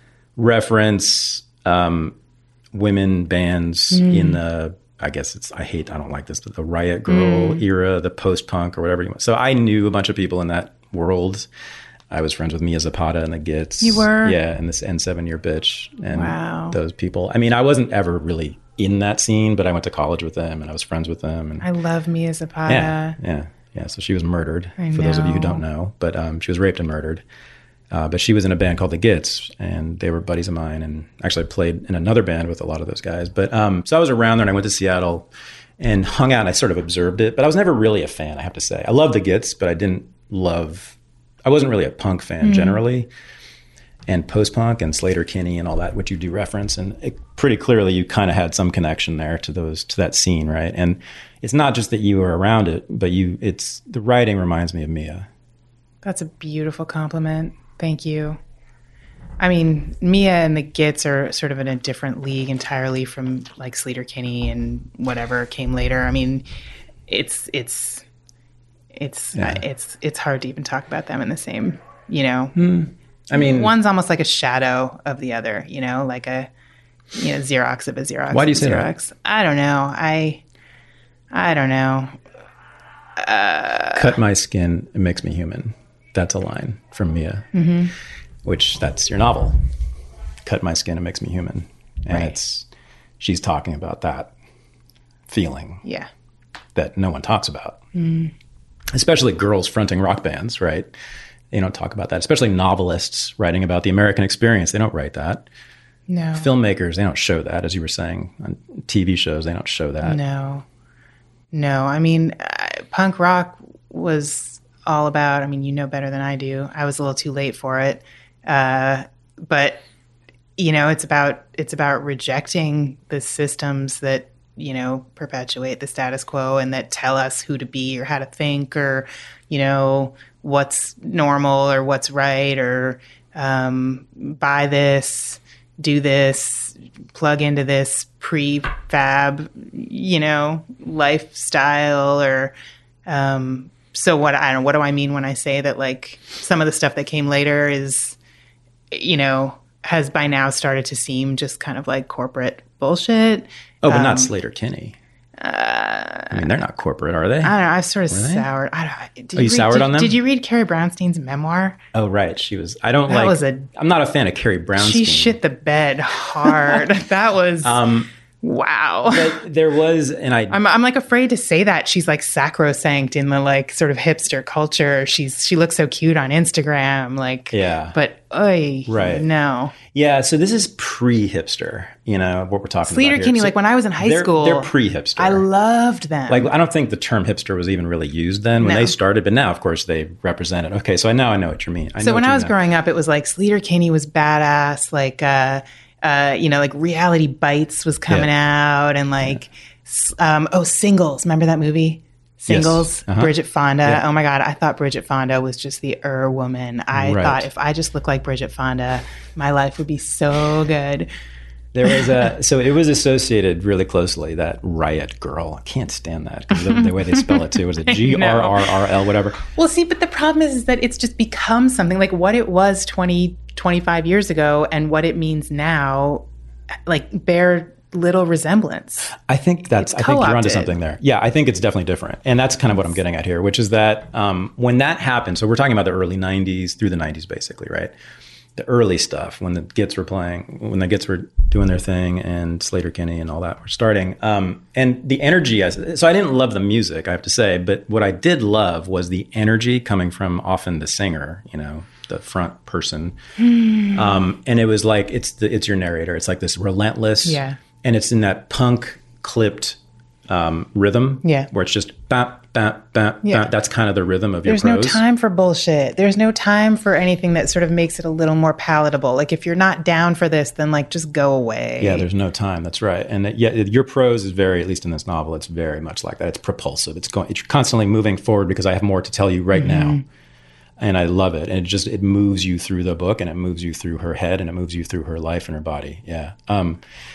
reference, um, women bands mm. in the, I guess it's, I hate, I don't like this, but the Riot Girl mm. era, the post-punk or whatever you want. So I knew a bunch of people in that world. I was friends with Mia Zapata and the Gits. You were? Yeah, and this N seven Year Bitch and wow. those people. I mean, I wasn't ever really in that scene, but I went to college with them and I was friends with them. And I love Mia Zapata. Yeah, yeah, yeah. So she was murdered, I for know. those of you who don't know. But um, she was raped and murdered. Uh, but she was in a band called the Gits, and they were buddies of mine. And actually I played in another band with a lot of those guys. But um, so I was around there, and I went to Seattle and hung out, and I sort of observed it. But I was never really a fan, I have to say. I love the Gits, but I didn't love, I wasn't really a punk fan mm-hmm. generally. And post-punk and Slater-Kinney and all that, which you do reference. And it, pretty clearly you kind of had some connection there to those, to that scene, right? And it's not just that you were around it, but you, it's, the writing reminds me of Mia. That's a beautiful compliment. Thank you. I mean, Mia and the Gits are sort of in a different league entirely from like Slater-Kinney and whatever came later. I mean, it's, it's, it's, Yeah. uh, it's, it's hard to even talk about them in the same, you know, Mm. I mean, one's almost like a shadow of the other, you know, like a, you know, Xerox of a Xerox. Why do you of a say that? Xerox. I don't know. I, I don't know. Uh, cut my skin, it makes me human. That's a line from Mia, mm-hmm. which that's your novel. Cut my skin, it makes me human. And Right. it's, she's talking about that feeling yeah. that no one talks about, Mm. especially girls fronting rock bands, right? They don't talk about that, especially novelists writing about the American experience. They don't write that. No. Filmmakers, they don't show that, as you were saying. On T V shows, they don't show that. No. No. I mean, uh, punk rock was all about, I mean, you know better than I do. I was a little too late for it. Uh, but, you know, it's about, it's about rejecting the systems that you know, perpetuate the status quo and that tell us who to be or how to think or, you know, what's normal or what's right or um, buy this, do this, plug into this prefab, you know, lifestyle or um, so what I don't know, what do I mean when I say that like some of the stuff that came later is, you know, has by now started to seem just kind of like corporate bullshit. Oh, but um, not Sleater-Kinney. Uh, I mean, they're not corporate, are they? I don't know. I've sort of soured. I don't. Did oh, you, you read, soured did, on them? Did you read Carrie Brownstein's memoir? Oh, right. She was. I don't that like. Was a, I'm not a fan of Carrie Brownstein. She shit the bed hard. that was. Um, wow. But there was, and I. I'm, I'm like afraid to say that she's like sacrosanct in the like sort of hipster culture. She's she looks so cute on Instagram, like. Yeah. But oy, right. No. Yeah. So this is pre-hipster. You know what we're talking Sleater about. Kinney, so like when I was in high they're, school, they're pre-hipster. I loved them. Like I don't think the term hipster was even really used then when no. they started, but now of course they represent it. Okay, so I now I know what you mean. I so know when I was mean. growing up, it was like Sleater Kinney was badass, like. uh Uh, you know, like Reality Bites was coming yeah. out, and like, yeah. um, oh, Singles. Remember that movie? Singles. Yes. Uh-huh. Bridget Fonda. Yeah. Oh my God, I thought Bridget Fonda was just the er woman. I right. thought if I just looked like Bridget Fonda, my life would be so good. There was a so it was associated really closely, that Riot Girl. I can't stand that because the, the way they spell it too. Was it G R R R L whatever? Well, see, but the problem is, is that it's just become something like what it was twenty, twenty-five years ago and what it means now, like bear little resemblance. I think that's. It's I think co-opted. You're onto something there. Yeah, I think it's definitely different, and that's kind of what I'm getting at here, which is that um, when that happened. So we're talking about the early nineties through the nineties, basically, right? The early stuff when the Gits were playing, when the Gits were doing their thing, and Sleater-Kinney and all that were starting. Um, and the energy, so I didn't love the music, I have to say, but what I did love was the energy coming from often the singer, you know, the front person. Mm. Um, and it was like, it's the, it's your narrator. It's like this relentless, yeah. and it's in that punk clipped um, rhythm, yeah. where it's just bap, bap, bap, yeah. bap. That's kind of the rhythm of There's your prose. There's no time for bullshit. There's no time for anything that sort of makes it a little more palatable. Like if you're not down for this, then like just go away. Yeah, there's no time. That's right. And it, yeah, your prose is very, at least in this novel, it's very much like that. It's propulsive. It's going. It's constantly moving forward because I have more to tell you right mm-hmm. now. And I love it. And it just, it moves you through the book, and it moves you through her head, and it moves you through her life and her body. Yeah. Um,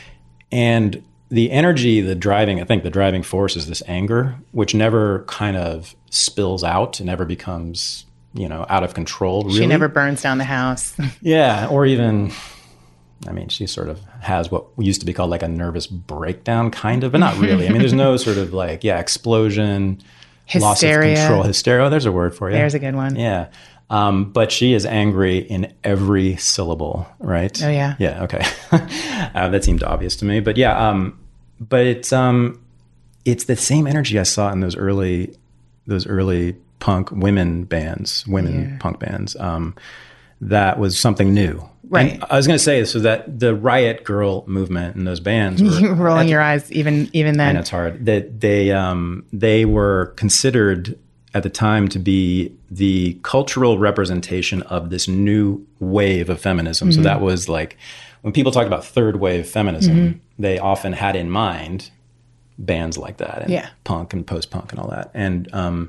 and the energy, the driving, I think the driving force is this anger, which never kind of spills out and never becomes, you know, out of control. Really. She never burns down the house. Yeah. Or even, I mean, she sort of has what used to be called like a nervous breakdown, kind of, but not really. I mean, there's no sort of like, yeah, explosion, hysteria. Loss of control, hysteria. Oh, there's a word for you. There's a good one. Yeah. Um, but she is angry in every syllable, right? Oh, yeah. Yeah, okay. uh, that seemed obvious to me. But yeah, um, but it's um, it's the same energy I saw in those early those early punk women bands, women yeah. punk bands. Um, that was something new. Right. And I was going to say, so that the Riot Girl movement and those bands were... You're rolling your eyes even even then. And it's hard. That they, um, they were considered at the time to be the cultural representation of this new wave of feminism. Mm-hmm. So that was like, when people talk about third wave feminism, mm-hmm. they often had in mind bands like that, and yeah. punk and post-punk and all that. And um,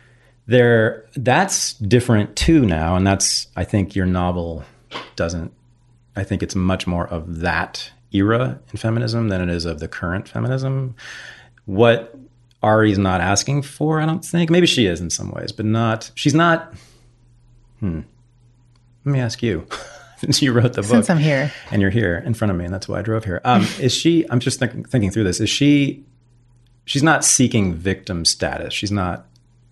there, that's different too now. And that's, I think your novel doesn't, I think it's much more of that era in feminism than it is of the current feminism. What Ari's not asking for, I don't think. Maybe she is in some ways, but not, she's not, hmm. Let me ask you, since you wrote the book. Since I'm here. And you're here in front of me, and that's why I drove here. Um, is she, I'm just think, thinking through this, is she, she's not seeking victim status. She's not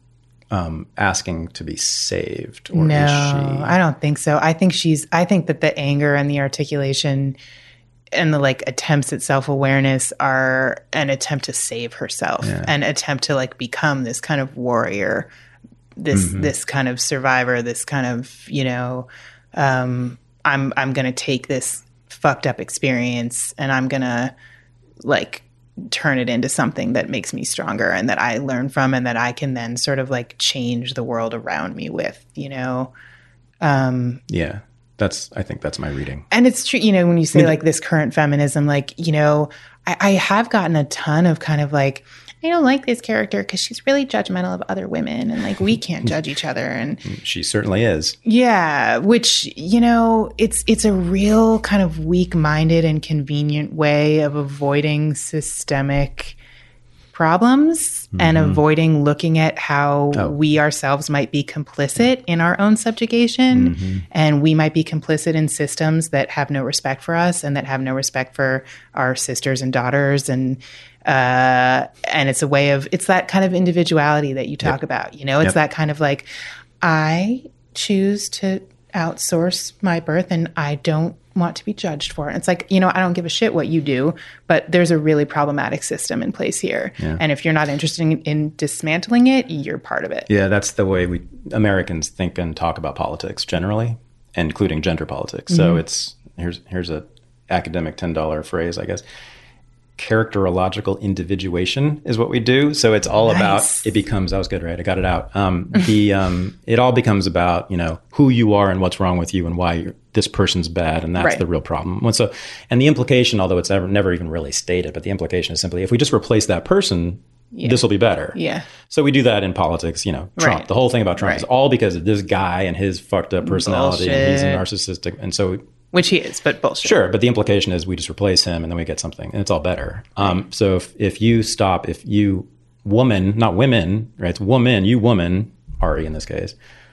um, asking to be saved, or no, is she? I don't think so. I think she's, I think that the anger and the articulation and the like attempts at self-awareness are an attempt to save herself, yeah. an attempt to like become this kind of warrior, this mm-hmm. this kind of survivor, this kind of, you know, um, I'm I'm gonna take this fucked up experience and I'm gonna like turn it into something that makes me stronger and that I learn from and that I can then sort of like change the world around me with, you know. Um, yeah. That's, I think that's my reading. And it's true, you know, when you say I mean, like this current feminism, like, you know, I, I have gotten a ton of kind of like, I don't like this character because she's really judgmental of other women and like we can't judge each other. And she certainly is. Yeah, which, you know, it's it's a real kind of weak-minded and convenient way of avoiding systemic problems mm-hmm. and avoiding looking at how oh. we ourselves might be complicit in our own subjugation. Mm-hmm. And we might be complicit in systems that have no respect for us and that have no respect for our sisters and daughters. And uh, and it's a way of, it's that kind of individuality that you talk yep. about. You know, it's yep. that kind of like, I choose to outsource my birth and I don't want to be judged for it. It's like, you know, I don't give a shit what you do, but there's a really problematic system in place here. Yeah. And if you're not interested in, in dismantling it, you're part of it. Yeah, that's the way we Americans think and talk about politics generally, including gender politics. Mm-hmm. So it's, here's here's a academic ten dollar phrase, I guess. Characterological individuation is what we do. So it's all nice. about, it becomes, that was good, right? I got it out. Um, the um, It all becomes about, you know, who you are and what's wrong with you and why you're, this person's bad. And that's right. the real problem. And so, and the implication, although it's ever, never even really stated, but the implication is simply, if we just replace that person, yeah. this will be better. Yeah. So we do that in politics, you know, Trump. Right. The whole thing about Trump right. is all because of this guy and his fucked up personality. Bullshit. And he's a narcissistic. And so Which he is, but bullshit. Sure, but the implication is we just replace him and then we get something, and it's all better. Um, right. So if, if you stop, if you, woman, not women, right, it's woman, you woman, Ari in this case,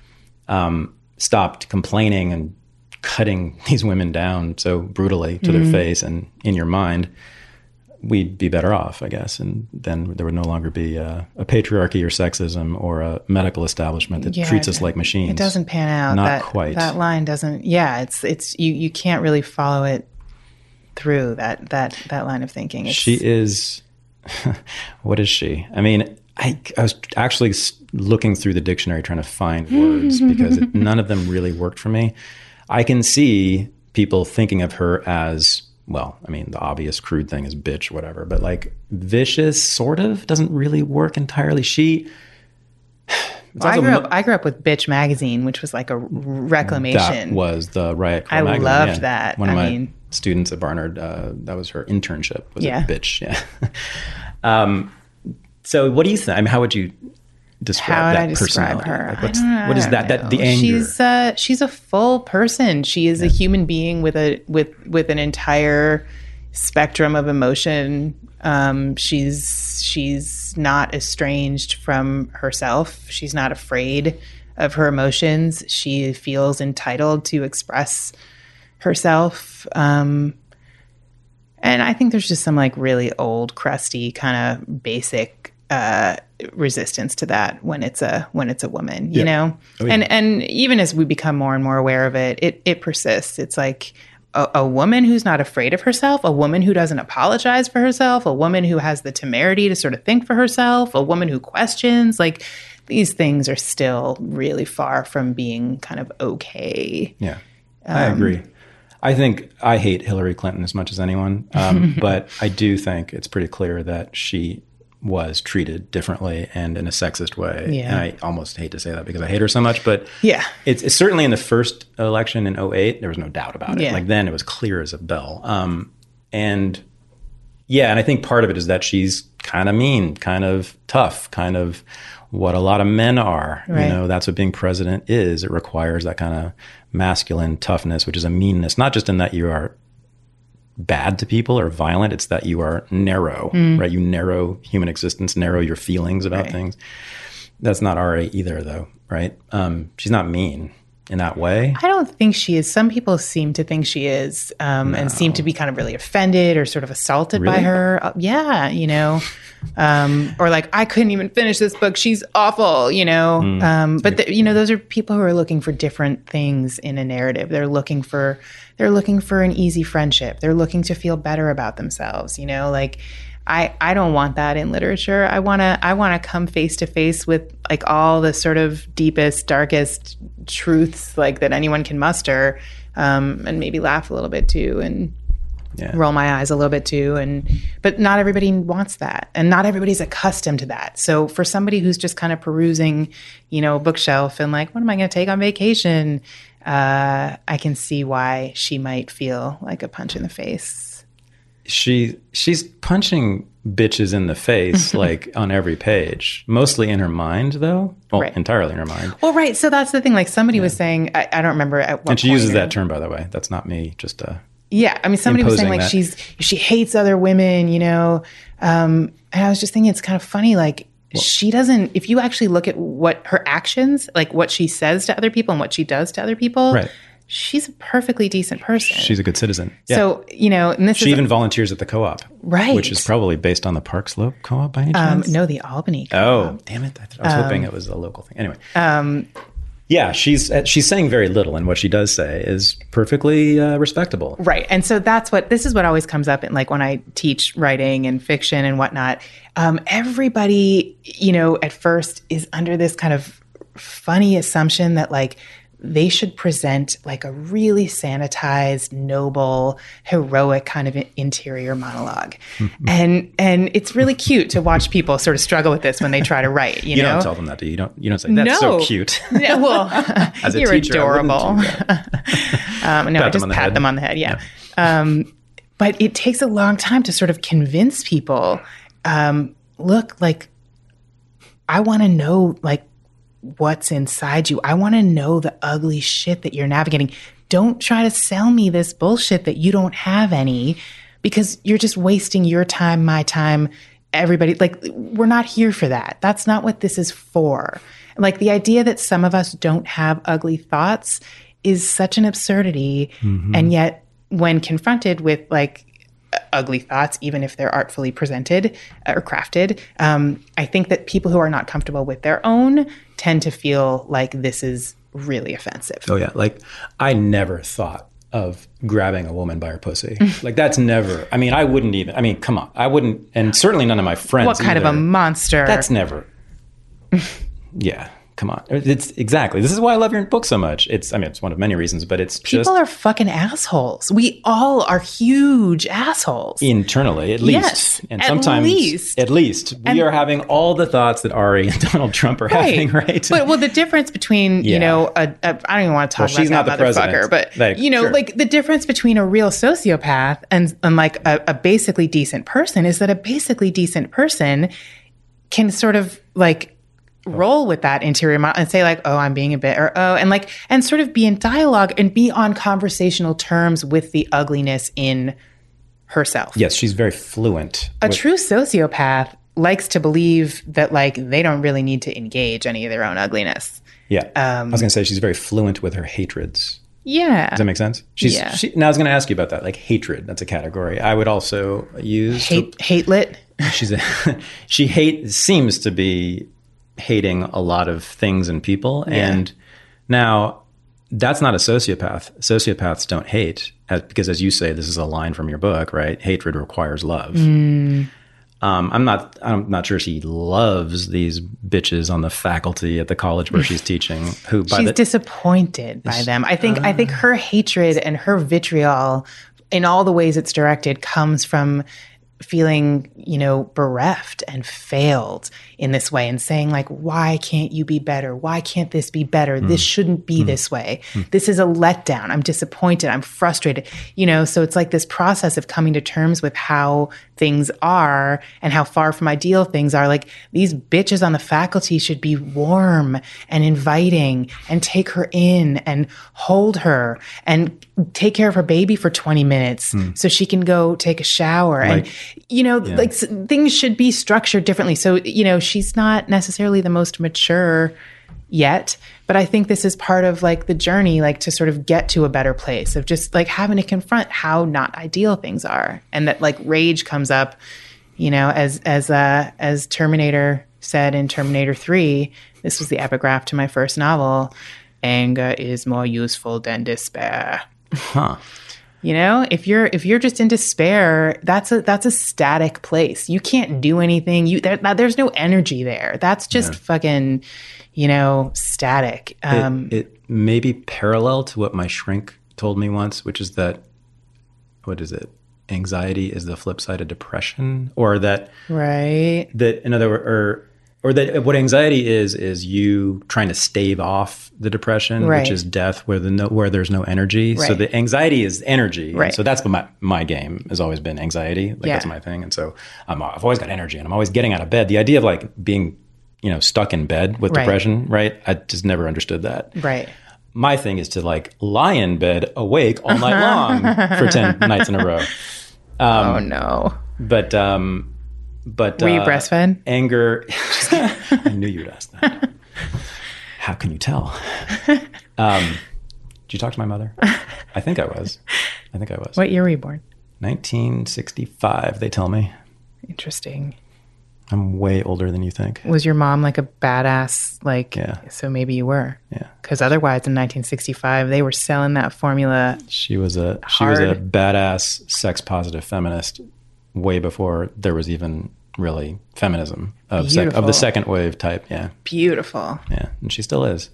um, stopped complaining and cutting these women down so brutally to mm-hmm. their face and in your mind, we'd be better off, I guess. And then there would no longer be uh, a patriarchy or sexism or a medical establishment that yeah, treats us like machines. It doesn't pan out. Not that, quite. That line doesn't, yeah, it's, it's, you, you can't really follow it through that, that, that line of thinking. It's, she is, what is she? I mean, I, I was actually looking through the dictionary trying to find words because it, none of them really worked for me. I can see people thinking of her as, well, I mean, the obvious crude thing is bitch, whatever, but like vicious sort of doesn't really work entirely. She, well, I grew up, mo- I grew up with Bitch Magazine, which was like a reclamation. That was the Riot Girl I magazine. loved yeah. that. One of I my mean, students at Barnard, uh, that was her internship. Was yeah. a bitch. Yeah. um, so what do you think? I mean, how would you describe How would that I describe her? Like what's, I don't know. what is that? That the anger. She's uh, she's a full person. She is yeah. a human being with a with with an entire spectrum of emotion. Um, she's she's not estranged from herself. She's not afraid of her emotions. She feels entitled to express herself. Um, and I think there's just some like really old, crusty, kind of basic uh, resistance to that when it's a when it's a woman, you yeah. know. Oh, yeah. And and even as we become more and more aware of it, it it persists. It's like a, a woman who's not afraid of herself, a woman who doesn't apologize for herself, a woman who has the temerity to sort of think for herself, a woman who questions. Like these things are still really far from being kind of okay. Yeah, um, I agree. I think I hate Hillary Clinton as much as anyone, um, but I do think it's pretty clear that she was treated differently and in a sexist way. Yeah. And I almost hate to say that because I hate her so much, but yeah, it's, it's certainly in the first election in oh eight, there was no doubt about it. Yeah. Like then it was clear as a bell. Um, and yeah, and I think part of it is that she's kind of mean, kind of tough, kind of what a lot of men are. Right. You know, that's what being president is. It requires that kind of masculine toughness, which is a meanness, not just in that you are bad to people or violent, it's that you are narrow, mm. right? You narrow human existence, narrow your feelings about right. things. That's not Ari either, though, right? Um, she's not mean in that way. I don't think she is. Some people seem to think she is um, no. and seem to be kind of really offended or sort of assaulted really? by her. Uh, yeah, you know, um, or like, I couldn't even finish this book. She's awful, you know. Mm. Um, but, the, you know, those are people who are looking for different things in a narrative. They're looking for, they're looking for an easy friendship. They're looking to feel better about themselves, you know, like, I, I don't want that in literature. I want to I want to come face to face with like all the sort of deepest, darkest truths like that anyone can muster, um, and maybe laugh a little bit too, and yeah. roll my eyes a little bit too. And but not everybody wants that, and not everybody's accustomed to that. So for somebody who's just kind of perusing, you know, a bookshelf and like, what am I going to take on vacation? Uh, I can see why she might feel like a punch in the face. she she's punching bitches in the face like on every page, mostly in her mind though. Well, Right. entirely in her mind. Well, right. So that's the thing. Like somebody was saying, I, I don't remember at what And she point uses or- that term, by the way. That's not me. Just uh, Yeah, I mean, somebody was saying imposing like that. she's she hates other women, you know, um, and I was just thinking it's kind of funny. Like she doesn't. If you actually look at what her actions, like what she says to other people and what she does to other people, Right. she's a perfectly decent person. she's a good citizen. Yeah. So you know, and this she is even volunteers at the co-op, Right. Which is probably based on the Park Slope co-op by any um, chance. no, the Albany. Oh, damn it! I, th- I was hoping Um, it was a local thing. Anyway, um, yeah, she's uh, she's saying very little, and what she does say is perfectly uh, respectable. Right. And so that's what this is what always comes up in like when I teach writing and fiction and whatnot. Um, everybody, you know, at first is under this kind of funny assumption that like they should present like a really sanitized, noble, heroic kind of interior monologue. and and it's really cute to watch people sort of struggle with this when they try to write, you, You know. don't tell them that, do you? You don't you don't say that's so No. cute. Yeah, well, As a you're teacher, I wouldn't adorable. do that. um, no, I Pat them just on the pat head. them on the head. Yeah. Um, but it takes a long time to sort of convince people. Um, look, like I want to know, like what's inside you. I want to know the ugly shit that you're navigating. Don't try to sell me this bullshit that you don't have any, because you're just wasting your time, my time, everybody. Like, we're not here for that. That's not what this is for. Like, the idea that some of us don't have ugly thoughts is such an absurdity. And yet, when confronted with like ugly thoughts, even if they're artfully presented or crafted, um, I think that people who are not comfortable with their own tend to feel like this is really offensive. Oh yeah, like I never thought of grabbing a woman by her pussy. Like that's never. I mean, I wouldn't even. I mean, come on, I wouldn't, and certainly none of my friends. What kind either. of a monster? That's never. Yeah, come on. It's exactly. This is why I love your book so much. It's. I mean, it's one of many reasons, but it's People just are fucking assholes. We all are huge assholes. internally, at least, Yes, and at sometimes least. at least we And- are having all the thoughts that Ari and Donald Trump are having, right? But well, the difference between Yeah. you know, a, a, I don't even want to talk Well, she's about not that the motherfucker, president. but Like, you know, sure. like the difference between a real sociopath and and like a, a basically decent person is that a basically decent person can sort of like roll with that interior mo- and say like, oh, I'm being a bit, or oh, and like, and sort of be in dialogue and be on conversational terms with the ugliness in herself. yes, she's very fluent. A with- true sociopath likes to believe that like they don't really need to engage any of their own ugliness. yeah, um, I was going to say she's very fluent with her hatreds. Yeah. Does that make sense? She's, Yeah. She, now I was going to ask you about that, like hatred. That's a category I would also use. to- Hate hate lit. she's a, she hate seems to be hating a lot of things and people, and now that's not a sociopath. Sociopaths don't hate, as, because as you say, this is a line from your book, right? Hatred requires love. Mm. Um, I'm not. I'm not sure she loves these bitches on the faculty at the college where she's teaching. Who by She's the disappointed by them. I think I think her hatred and her vitriol in all the ways it's directed comes from feeling, you know, bereft and failed in this way and saying like, why can't you be better? Why can't this be better? This shouldn't be this way. This is a letdown. I'm disappointed. I'm frustrated. You know, so it's like this process of coming to terms with how things are and how far from ideal things are. Like these bitches on the faculty should be warm and inviting and take her in and hold her and take care of her baby for twenty minutes so she can go take a shower. Like- and, you know, like s- things should be structured differently. So, you know, she's not necessarily the most mature yet, but I think this is part of like the journey, like to sort of get to a better place of just like having to confront how not ideal things are. And that like rage comes up, you know, as, as, uh, as Terminator said in Terminator three, this was the epigraph to my first novel. Anger is more useful than despair. huh? You know, if you're if you're just in despair, that's a that's a static place. You can't do anything. You there, there's no energy there. That's just fucking, you know, static. Um, it, it may be parallel to what my shrink told me once, which is that what is it? Anxiety is the flip side of depression, or that right. that in other words, or or that what anxiety is is you trying to stave off the depression, right. which is death, where the no, where there's no energy. Right. So the anxiety is energy. Right. And so that's my my game has always been anxiety. Like yeah. that's my thing. And so I'm, I've always got energy, and I'm always getting out of bed. The idea of like being, you know, stuck in bed with right. depression, right? I just never understood that. Right. My thing is to like lie in bed awake all night long for ten nights in a row. Um, oh no. But um, but were you uh, breastfed? Anger. I knew you'd ask that. How can you tell? Um, did you talk to my mother? I think I was. I think I was. What year were you born? nineteen sixty-five. They tell me. Interesting. I'm way older than you think. Was your mom like a badass? Like, yeah. So maybe you were. Yeah. Because otherwise, in nineteen sixty-five, they were selling that formula. She was a hard. she was a badass, sex positive feminist, way before there was even really feminism of sec- of the second wave type. Yeah. Beautiful. Yeah, and she still is.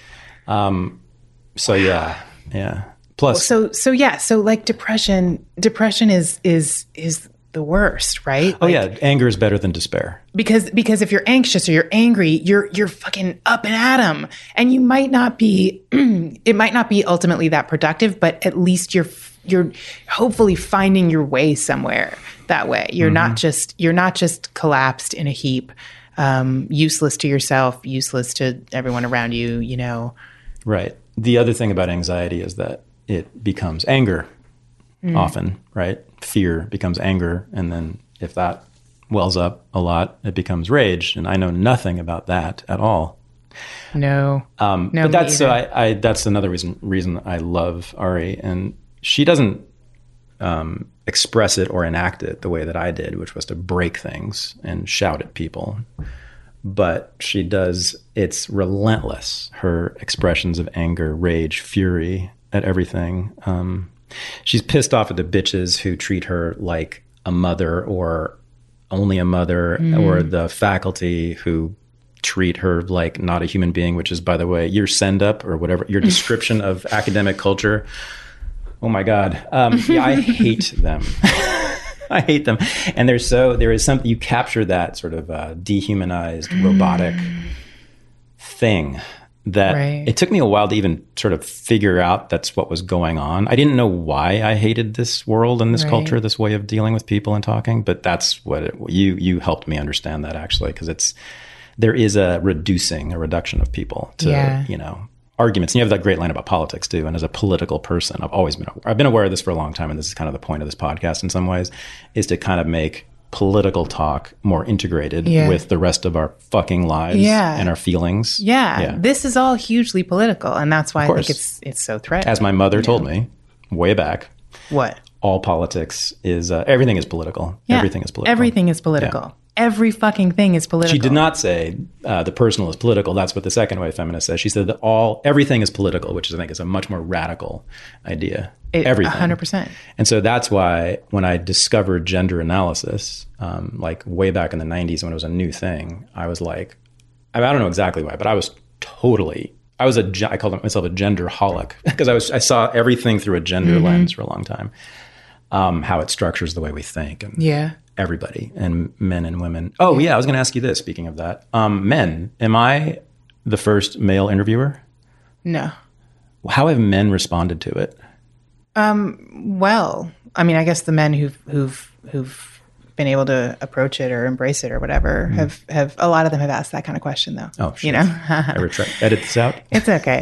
Um. So wow. yeah, yeah. Plus, so so yeah. So like depression. Depression is is is. the worst, right? Oh like, yeah, anger is better than despair. Because because if you're anxious or you're angry, you're you're fucking up and at 'em, and you might not be. It might not be ultimately that productive, but at least you're you're hopefully finding your way somewhere that way. You're mm-hmm. not just you're not just collapsed in a heap, um, useless to yourself, useless to everyone around you. You know, right. The other thing about anxiety is that it becomes anger. Mm. Often, right? Fear becomes anger, and then if that wells up a lot, it becomes rage. And I know nothing about that at all. No, um, no. But that's so. I, I that's another reason reason I love Ari, and she doesn't um, express it or enact it the way that I did, which was to break things and shout at people. But she does. It's relentless. Her expressions of anger, rage, fury at everything. Um, She's pissed off at the bitches who treat her like a mother or only a mother, mm. or the faculty who treat her like not a human being, which is, by the way, your send up or whatever, your description of academic culture. Oh my God. Um, yeah, I hate them. I hate them. And there's so, there is something, you capture that sort of uh, dehumanized, robotic mm. thing. That right. It took me a while to even sort of figure out that's what was going on. I didn't know why I hated this world and this right. culture, this way of dealing with people and talking, but that's what it, you you helped me understand that actually, because it's there is a reducing, a reduction of people to yeah. you know arguments. And you have that great line about politics too. And as a political person, I've always been I've been aware of this for a long time, and this is kind of the point of this podcast in some ways, is to kind of make political talk more integrated yeah. with the rest of our fucking lives yeah. and our feelings. Yeah. yeah. This is all hugely political, and that's why I think it's it's so threatening. As my mother told know? me way back. What? All politics is, uh, everything is political. Yeah. Everything is political. Everything is political. Yeah. Every fucking thing is political. She did not say uh, the personal is political. That's what the second wave feminist says. She said that all everything is political, which I think is a much more radical idea. It, everything. one hundred percent. And so that's why when I discovered gender analysis, um, like way back in the nineties when it was a new thing, I was like, I, mean, I don't know exactly why, but I was totally, I was a, I called myself a gender holic because I was, I saw everything through a gender mm-hmm. lens for a long time. Um, how it structures the way we think. And yeah. everybody, and men and women. Oh yeah, I was going to ask you this, speaking of that. Um, men, am I the first male interviewer? No. How have men responded to it? Um, well, I mean, I guess the men who've who've who've been able to approach it or embrace it or whatever mm. have have a lot of them have asked that kind of question though. Oh, sure. You know, I retract. Edit this out. It's okay.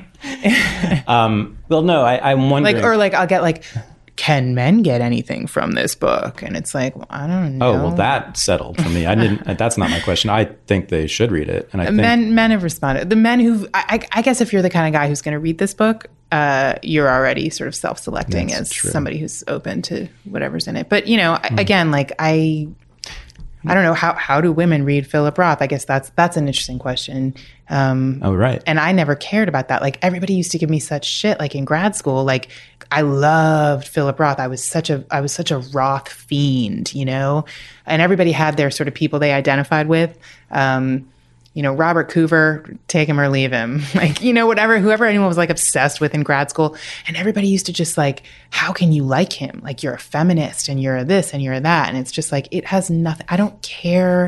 um, well, no, I, I'm wondering. Like, or like, I'll get like, can men get anything from this book? And it's like, well, I don't know. Oh, well, that settled for me. I didn't. That's not my question. I think they should read it. And I think men men have responded. The men who, I, I guess, if you're the kind of guy who's going to read this book, uh, you're already sort of self-selecting That's as true. somebody who's open to whatever's in it. But you know, mm. again, like I. I don't know, how how do women read Philip Roth? I guess that's that's an interesting question. Um, oh, right. And I never cared about that. Like, everybody used to give me such shit. Like in grad school, like I loved Philip Roth. I was such a I was such a Roth fiend, you know. And everybody had their sort of people they identified with. Um, you know, Robert Coover, take him or leave him. Like, you know, whatever, whoever anyone was like obsessed with in grad school. And everybody used to just like, how can you like him? Like, you're a feminist and you're a this and you're a that. And it's just like, it has nothing. I don't care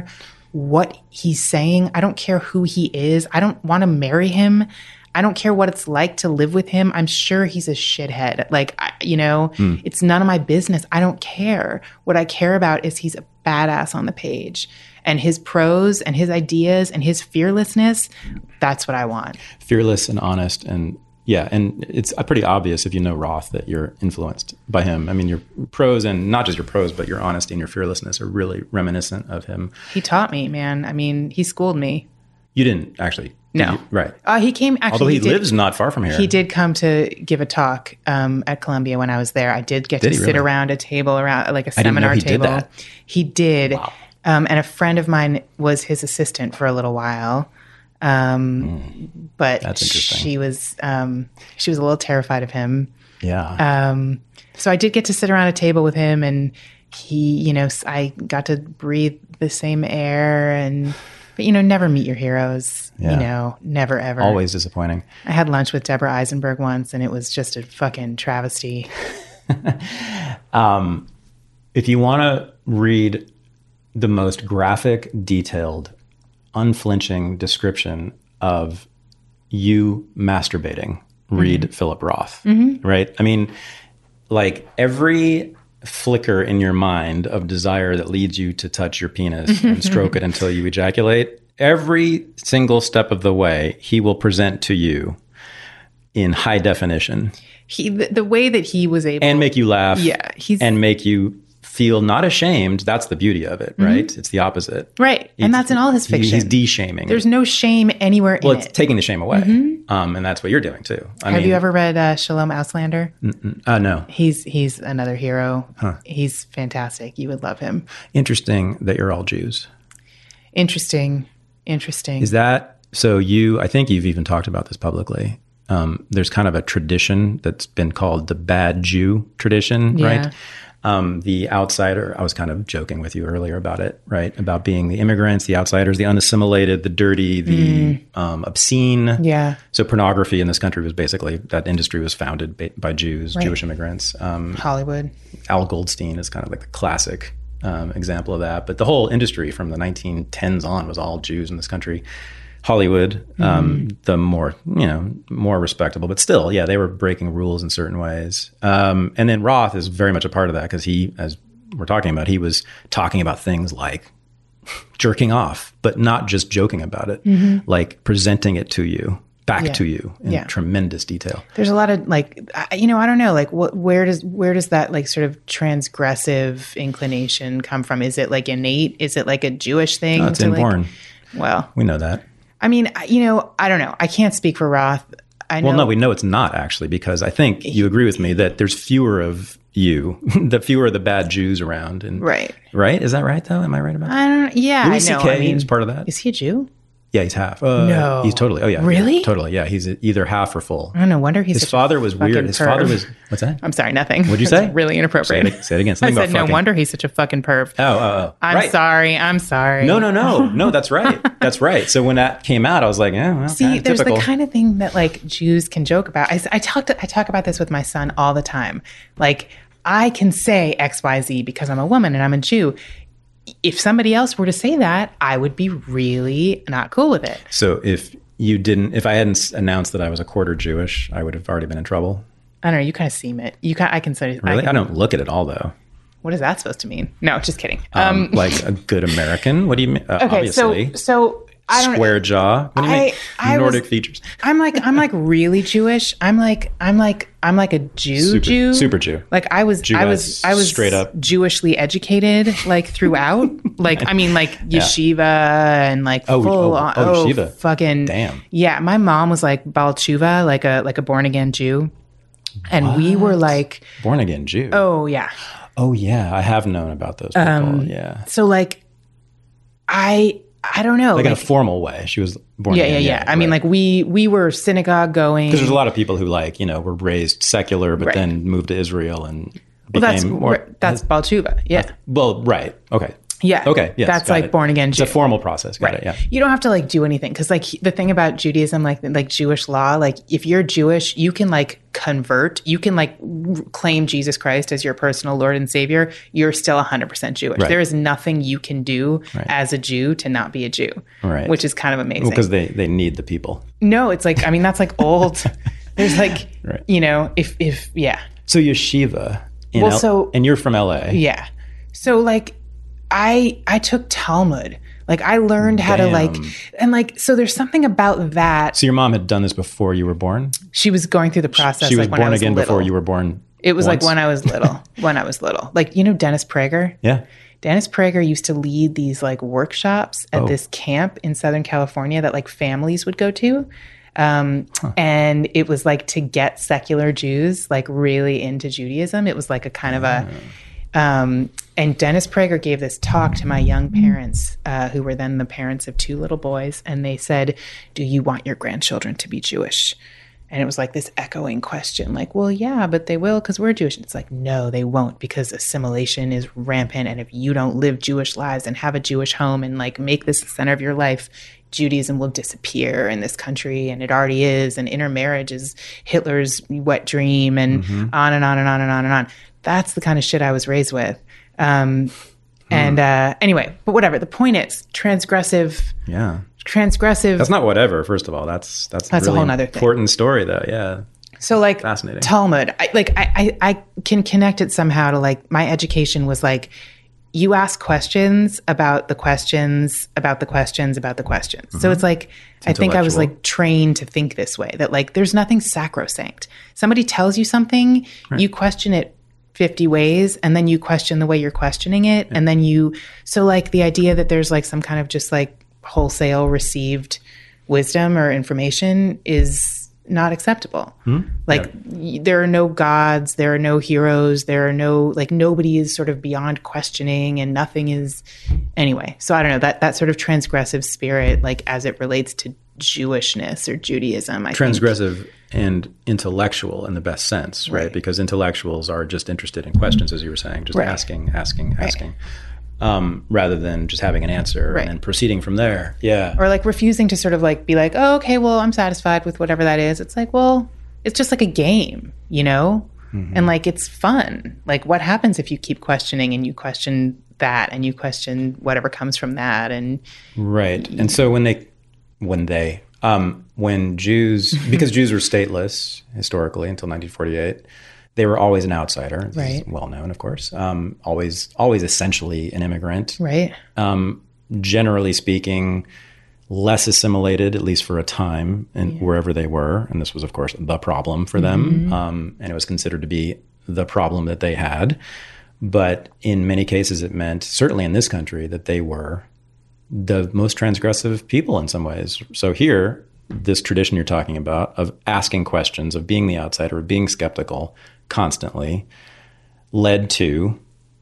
what he's saying. I don't care who he is. I don't want to marry him. I don't care what it's like to live with him. I'm sure he's a shithead. Like, I, you know, mm. it's none of my business. I don't care. What I care about is he's a badass on the page. And his prose and his ideas and his fearlessness, that's what I want. Fearless and honest. And yeah, and it's pretty obvious if you know Roth that you're influenced by him. I mean, your prose, and not just your prose, but your honesty and your fearlessness are really reminiscent of him. He taught me, man. I mean, he schooled me. You didn't actually. No. You? Right. Uh, he came actually. Although he, he did, lives not far from here. He did come to give a talk um, at Columbia when I was there. I did get did to sit really? around a table, around like a I seminar didn't know he table. Did that. He did. Wow. Um, and a friend of mine was his assistant for a little while. Um, mm, but that's interesting. she was um, she was a little terrified of him. Yeah. Um, so I did get to sit around a table with him, and he, you know, I got to breathe the same air, and but you know, never meet your heroes. Yeah. You know, never ever. Always disappointing. I had lunch with Deborah Eisenberg once, and it was just a fucking travesty. um, if you want to read the most graphic, detailed, unflinching description of you masturbating, read mm-hmm. Philip Roth, mm-hmm. right? I mean, like every flicker in your mind of desire that leads you to touch your penis and stroke it until you ejaculate, every single step of the way, he will present to you in high definition. He, the, the way that he was able... And make you laugh. Yeah. He's, and make you feel not ashamed. That's the beauty of it, right? Mm-hmm. It's the opposite. Right. He's, and that's in all his fiction. He's de-shaming. There's no shame anywhere well, in it. Well, it's it. taking the shame away. Mm-hmm. Um, and that's what you're doing too. I Have mean, you ever read uh, Shalom Auslander? Uh, no. He's he's another hero. Huh. He's fantastic. You would love him. Interesting that you're all Jews. Interesting. Interesting. Is that, so you, I think you've even talked about this publicly. Um, there's kind of a tradition that's been called the bad Jew tradition, yeah. right? Um, the outsider, I was kind of joking with you earlier about it, right? About being the immigrants, the outsiders, the unassimilated, the dirty, the mm. um, obscene. Yeah. So pornography in this country was basically, that industry was founded by, by Jews, right. Jewish immigrants. Um, Hollywood. Al Goldstein is kind of like the classic um, example of that. But the whole industry from the nineteen tens on was all Jews in this country. Hollywood, um, mm. the more, you know, more respectable, but still, yeah, they were breaking rules in certain ways. Um, and then Roth is very much a part of that because he, as we're talking about, he was talking about things like jerking off, but not just joking about it, mm-hmm. like presenting it to you, back yeah. to you in yeah. tremendous detail. There's a lot of like, you know, I don't know, like what, where does, where does that like sort of transgressive inclination come from? Is it like innate? Is it like a Jewish thing? No, it's inborn. Like, well, we know that. I mean, you know, I don't know. I can't speak for Roth. I know. Well, no, we know it's not actually, because I think you agree with me that there's fewer of you, the fewer of the bad Jews around. And, right. Right? Is that right, though? Am I right about that? I don't Yeah, Louis I know. C K I mean, is part of that. Is he a Jew? Yeah, he's half. Uh, no. He's totally. Oh, yeah. Really? Yeah, totally. Yeah, he's either half or full. I don't know. Wonder he's His father was weird. His perv. father was, what's that? I'm sorry, nothing. What'd you say? It's really inappropriate. Say it, say it again. I Something said, about no fucking. wonder he's such a fucking perv. Oh, oh, oh. I'm right. sorry. I'm sorry. No, no, no. No, that's right. That's right. So when that came out, I was like, yeah, well, See, kind of there's typical. the kind of thing that like Jews can joke about. I, I talk to, I talk about this with my son all the time. Like, I can say X, Y, Z because I'm a woman and I'm a Jew. If somebody else were to say that, I would be really not cool with it. So if you didn't, if I hadn't announced that I was a quarter Jewish, I would have already been in trouble. I don't know. You kind of seem it. You kind. I can say. Really? I, can, I don't look at it all, though. What is that supposed to mean? No, just kidding. Um, Um, like a good American? What do you mean? Uh, okay, obviously. so so I don't Square jaw. What do you I, mean? I Nordic was, features. I'm like I'm like really Jewish. I'm like I'm like I'm like a Jew Super, Jew. super Jew. Like I was Jew I was I was straight up Jewishly educated like throughout. Like I mean like yeshiva yeah. and like oh, full oh, on oh, oh yeshiva. fucking damn. Yeah, my mom was like Baal Tshuva, like a like a born again Jew. And what? we were like born again Jew. Oh yeah. Oh yeah, I have known about those people. Um, yeah. So like I I don't know. Like, like in a formal way. She was born Yeah, again. yeah, yeah. yeah I right. mean, like we we were synagogue going. Because there's a lot of people who like, you know, were raised secular, but right. then moved to Israel and well, became that's more. that's Baal Tshuva. Yeah. Well, right. Okay. Yeah. Okay. Yes, That's got like it. born again Jew. It's a formal process. Got Right. it, yeah. You don't have to like do anything. Cause like the thing about Judaism, like, like Jewish law, like if you're Jewish, you can like convert, you can like r- claim Jesus Christ as your personal Lord and Savior. You're still one hundred percent Jewish. Right. There is nothing you can do Right. as a Jew to not be a Jew, Right. which is kind of amazing. Because they, they need the people. No, it's like, I mean, that's like old. There's like, Right. you know, if, if, yeah. So yeshiva in Well, L- so- and you're from L A. Yeah. So like I I took Talmud. Like I learned how to like Damn. and like so there's something about that. So your mom had done this before you were born? She was going through the process She was like when I born was again little. before you were born. It was once? like when I was little. when I was little. Like you know Dennis Prager? Yeah. Dennis Prager used to lead these like workshops at Oh. this camp in Southern California that like families would go to. Um, huh. And it was like to get secular Jews like really into Judaism. It was like a kind of a, um, and Dennis Prager gave this talk to my young parents, uh, who were then the parents of two little boys. And they said, do you want your grandchildren to be Jewish? And it was like this echoing question, like, well, yeah, but they will because we're Jewish. And it's like, no, they won't because assimilation is rampant. And if you don't live Jewish lives and have a Jewish home and like make this the center of your life, Judaism will disappear in this country. And it already is. And intermarriage is Hitler's wet dream and mm-hmm. on and on and on and on and on. That's the kind of shit I was raised with. Um, hmm. And uh, anyway, but whatever. The point is transgressive. Yeah. Transgressive. That's not whatever. First of all, that's that's, that's really a whole nother thing. Important story, though. Yeah. So like fascinating. Talmud, I, like I, I I can connect it somehow to like my education was like you ask questions about the questions about the questions about the questions. Mm-hmm. So it's like it's I think I was like trained to think this way that like there's nothing sacrosanct. Somebody tells you something, right. you question it fifty ways and then you question the way you're questioning it yeah. and then you so like the idea that there's like some kind of just like wholesale received wisdom or information is not acceptable. Hmm? Like yeah. there are no gods, there are no heroes, there are no like nobody is sort of beyond questioning and nothing is anyway. So I don't know that that sort of transgressive spirit like as it relates to Jewishness or Judaism. I transgressive think. And intellectual in the best sense, right? right? Because intellectuals are just interested in questions, as you were saying, just right. asking, asking, asking. Right. Um, rather than just having an answer right. and then proceeding from there. Yeah. Or like refusing to sort of like be like, oh, okay, well, I'm satisfied with whatever that is. It's like, well, it's just like a game, you know? Mm-hmm. And like, it's fun. Like what happens if you keep questioning and you question that and you question whatever comes from that? And right. And so when they, when they, um, when Jews, because Jews were stateless historically until nineteen forty-eight, they were always an outsider. This right. is well known, of course. Um, always, always essentially an immigrant. Right. Um, generally speaking, less assimilated, at least for a time, in yeah. wherever they were. And this was, of course, the problem for them. Mm-hmm. Um, and it was considered to be the problem that they had. But in many cases, it meant, certainly in this country, that they were the most transgressive people in some ways. So here, this tradition you're talking about of asking questions, of being the outsider, of being skeptical constantly, led to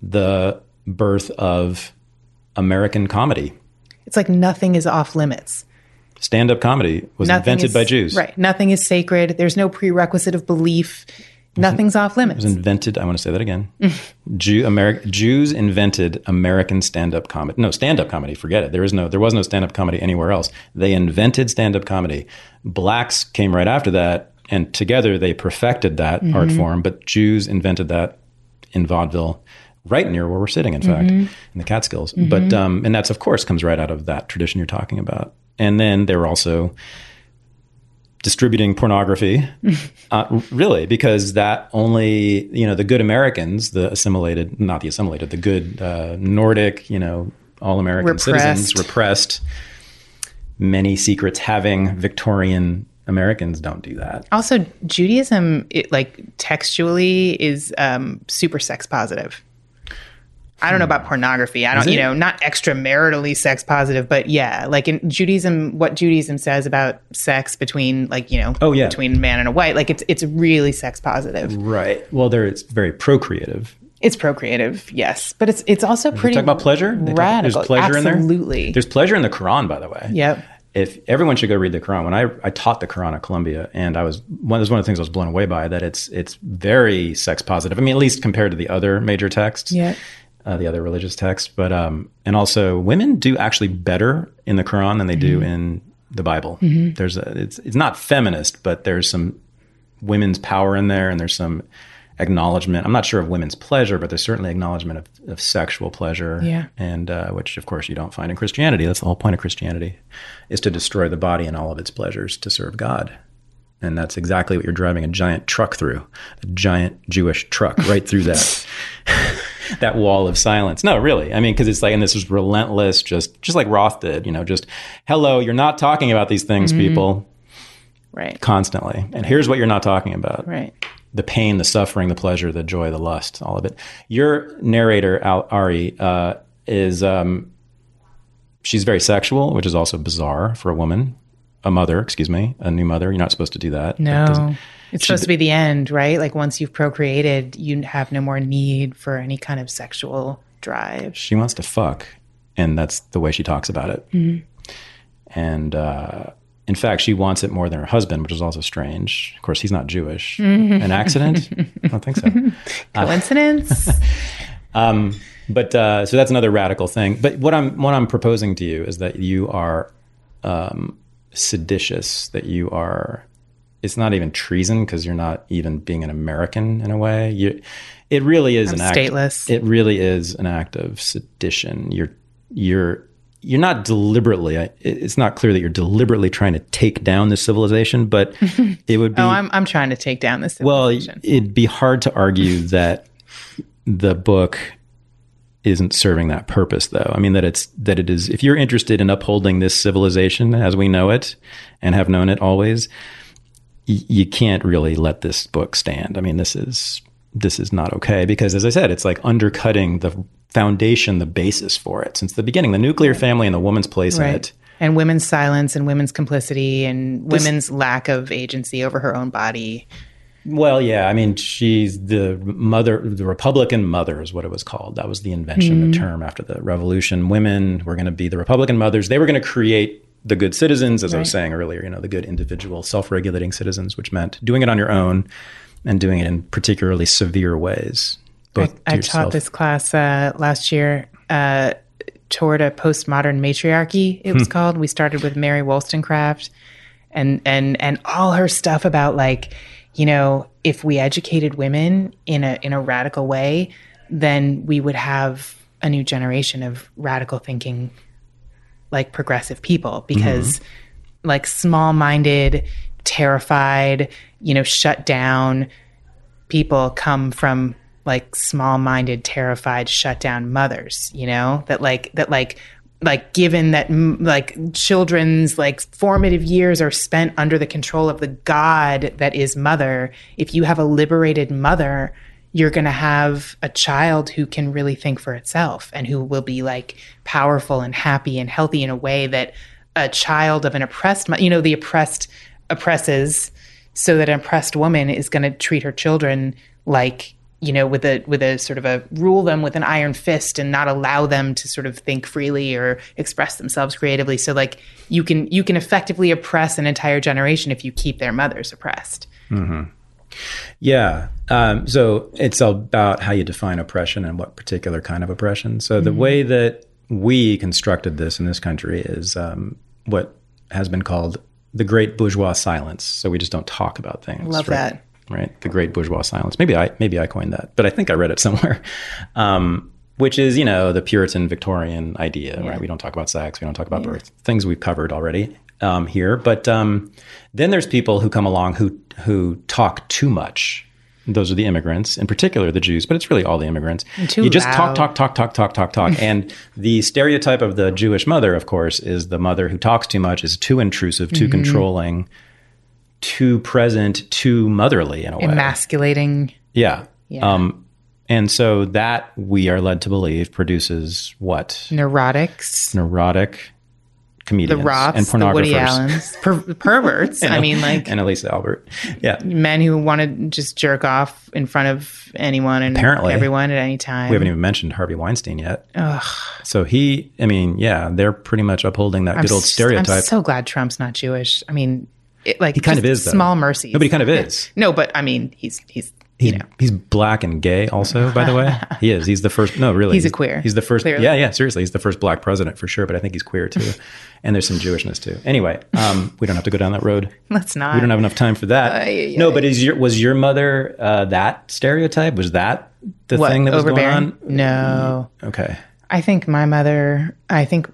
the birth of American comedy. It's like nothing is off limits. Stand-up comedy was nothing invented is, by Jews. Right. Nothing is sacred. There's no prerequisite of belief. Nothing's off limits. It was invented, I want to say that again. Jew, Ameri- Jews invented American stand-up comedy. No, stand-up comedy, forget it. There is no, there was no stand-up comedy anywhere else. They invented stand-up comedy. Blacks came right after that, and together they perfected that mm-hmm. art form, but Jews invented that in vaudeville, right near where we're sitting, in fact, mm-hmm. in the Catskills. Mm-hmm. But um, and that's, of course, comes right out of that tradition you're talking about. And then they were also distributing pornography, uh, really, because that only, you know, the good Americans, the assimilated, not the assimilated, the good uh, Nordic, you know, all-American repressed. citizens, repressed, many secrets having Victorian Americans don't do that. Also, Judaism, it, like textually, is um, super sex positive. I don't know about pornography. I don't, you know, not extramaritally sex positive, but yeah, like in Judaism, what Judaism says about sex between, like, you know, oh, yeah. between a man and a white, like it's it's really sex positive. Right. Well, there it's very procreative. It's procreative, yes, but it's it's also pretty. Talk about pleasure. Radical. There's pleasure Absolutely. in there. Absolutely. There's pleasure in the Quran, by the way. Yep. If everyone should go read the Quran. When I, I taught the Quran at Columbia, and I was one, was one of the things I was blown away by, that it's it's very sex positive. I mean, at least compared to the other major texts. Yeah. uh, the other religious texts. But um, and also, women do actually better in the Quran than they mm-hmm. do in the Bible. Mm-hmm. There's a, it's it's not feminist, but there's some women's power in there, and there's some acknowledgement. I'm not sure of women's pleasure, but there's certainly acknowledgement of, of sexual pleasure, yeah. and uh, which, of course, you don't find in Christianity. That's the whole point of Christianity, is to destroy the body and all of its pleasures to serve God. And that's exactly what you're driving a giant truck through, a giant Jewish truck right through that that wall of silence. No, really. I mean, because it's like, and this is relentless, just just like Roth did, you know, just, hello, you're not talking about these things, mm-hmm. people. Right. Constantly. And here's what you're not talking about. Right. The pain, the suffering, the pleasure, the joy, the lust, all of it. Your narrator, Al- Ari, uh, is, um, she's very sexual, which is also bizarre for a woman, a mother, excuse me, a new mother. You're not supposed to do that. No. It's supposed to be the end, right? Like once you've procreated, you have no more need for any kind of sexual drive. She wants to fuck, and that's the way she talks about it. Mm-hmm. And, uh, in fact, she wants it more than her husband, which is also strange. Of course, he's not Jewish. Mm-hmm. An accident? I don't think so. Coincidence? Uh, um, but uh, so that's another radical thing. But what I'm what I'm proposing to you is that you are um, seditious. That you are. It's not even treason because you're not even being an American in a way. You, it really is I'm an act. Stateless. It really is an act of sedition. You're you're. You're not deliberately, it's not clear that you're deliberately trying to take down this civilization, but it would be... oh, I'm I'm trying to take down this civilization. Well, it'd be hard to argue that the book isn't serving that purpose, though. I mean, that it's, that it is, if you're interested in upholding this civilization as we know it and have known it always, y- you can't really let this book stand. I mean, this is, this is not okay because, as I said, it's like undercutting the foundation, the basis for it since the beginning, the nuclear family and the woman's place right. in it. And women's silence and women's complicity and this, women's lack of agency over her own body. Well, yeah. I mean, she's the mother, the Republican mother is what it was called. That was the invention, mm-hmm. the term after the revolution. Women were going to be the Republican mothers. They were going to create the good citizens, as right. I was saying earlier, you know, the good individual self-regulating citizens, which meant doing it on your own and doing it in particularly severe ways. I, I taught this class uh, last year uh, toward a postmodern matriarchy, it was hmm. called. We started with Mary Wollstonecraft and, and, and all her stuff about like, you know, if we educated women in a, in a radical way, then we would have a new generation of radical thinking, like progressive people, because mm-hmm. like small-minded, terrified, you know, shut down people come from like small-minded, terrified, shut down mothers, you know, that like, that like, like given that m- like children's like formative years are spent under the control of the God that is mother. If you have a liberated mother, you're going to have a child who can really think for itself and who will be like powerful and happy and healthy in a way that a child of an oppressed, you know, the oppressed oppresses, so that an oppressed woman is going to treat her children like, you know, with a with a sort of a rule them with an iron fist and not allow them to sort of think freely or express themselves creatively. So like you can you can effectively oppress an entire generation if you keep their mothers oppressed. Mm-hmm. Yeah. Um, so it's about how you define oppression and what particular kind of oppression. So the mm-hmm. way that we constructed this in this country is um, what has been called the great bourgeois silence. So we just don't talk about things. Love right? that. Right. The great bourgeois silence. Maybe I, maybe I coined that, but I think I read it somewhere. Um, which is, you know, the Puritan Victorian idea, yeah. right? We don't talk about sex. We don't talk about yeah. birth, things we've covered already um, here. But um, then there's people who come along who, who talk too much. Those are the immigrants, in particular the Jews, but it's really all the immigrants. Too you just loud. talk, talk, talk, talk, talk, talk, talk. And the stereotype of the Jewish mother, of course, is the mother who talks too much, is too intrusive, too mm-hmm. controlling, too present, too motherly in a way. Emasculating. Yeah. yeah. Um, and so that, we are led to believe, produces what? Neurotics. Neurotic comedians. The Roths, and pornographers. the Woody Allens. Per- perverts. and, I mean, like. And Elisa Albert. Yeah. Men who want to just jerk off in front of anyone and Apparently, everyone at any time. We haven't even mentioned Harvey Weinstein yet. Ugh. So he, I mean, yeah, they're pretty much upholding that I'm good old s- stereotype. I'm so glad Trump's not Jewish. I mean, it, like he kind of is, though. Small mercies. No, but he kind of is. No, but I mean, he's he's He's, you know, he's black and gay also, by the way. He is. He's the first, no, really. He's a queer, He's the first, clearly. yeah, yeah, seriously. He's the first black president for sure, but I think he's queer too. And there's some Jewishness too. Anyway, um, we don't have to go down that road. Let's not. We don't have enough time for that. Uh, yeah, yeah. No, but is your, was your mother uh, that stereotype? Was that the What, thing that was going overbearing? on? No. Okay. I think my mother, I think,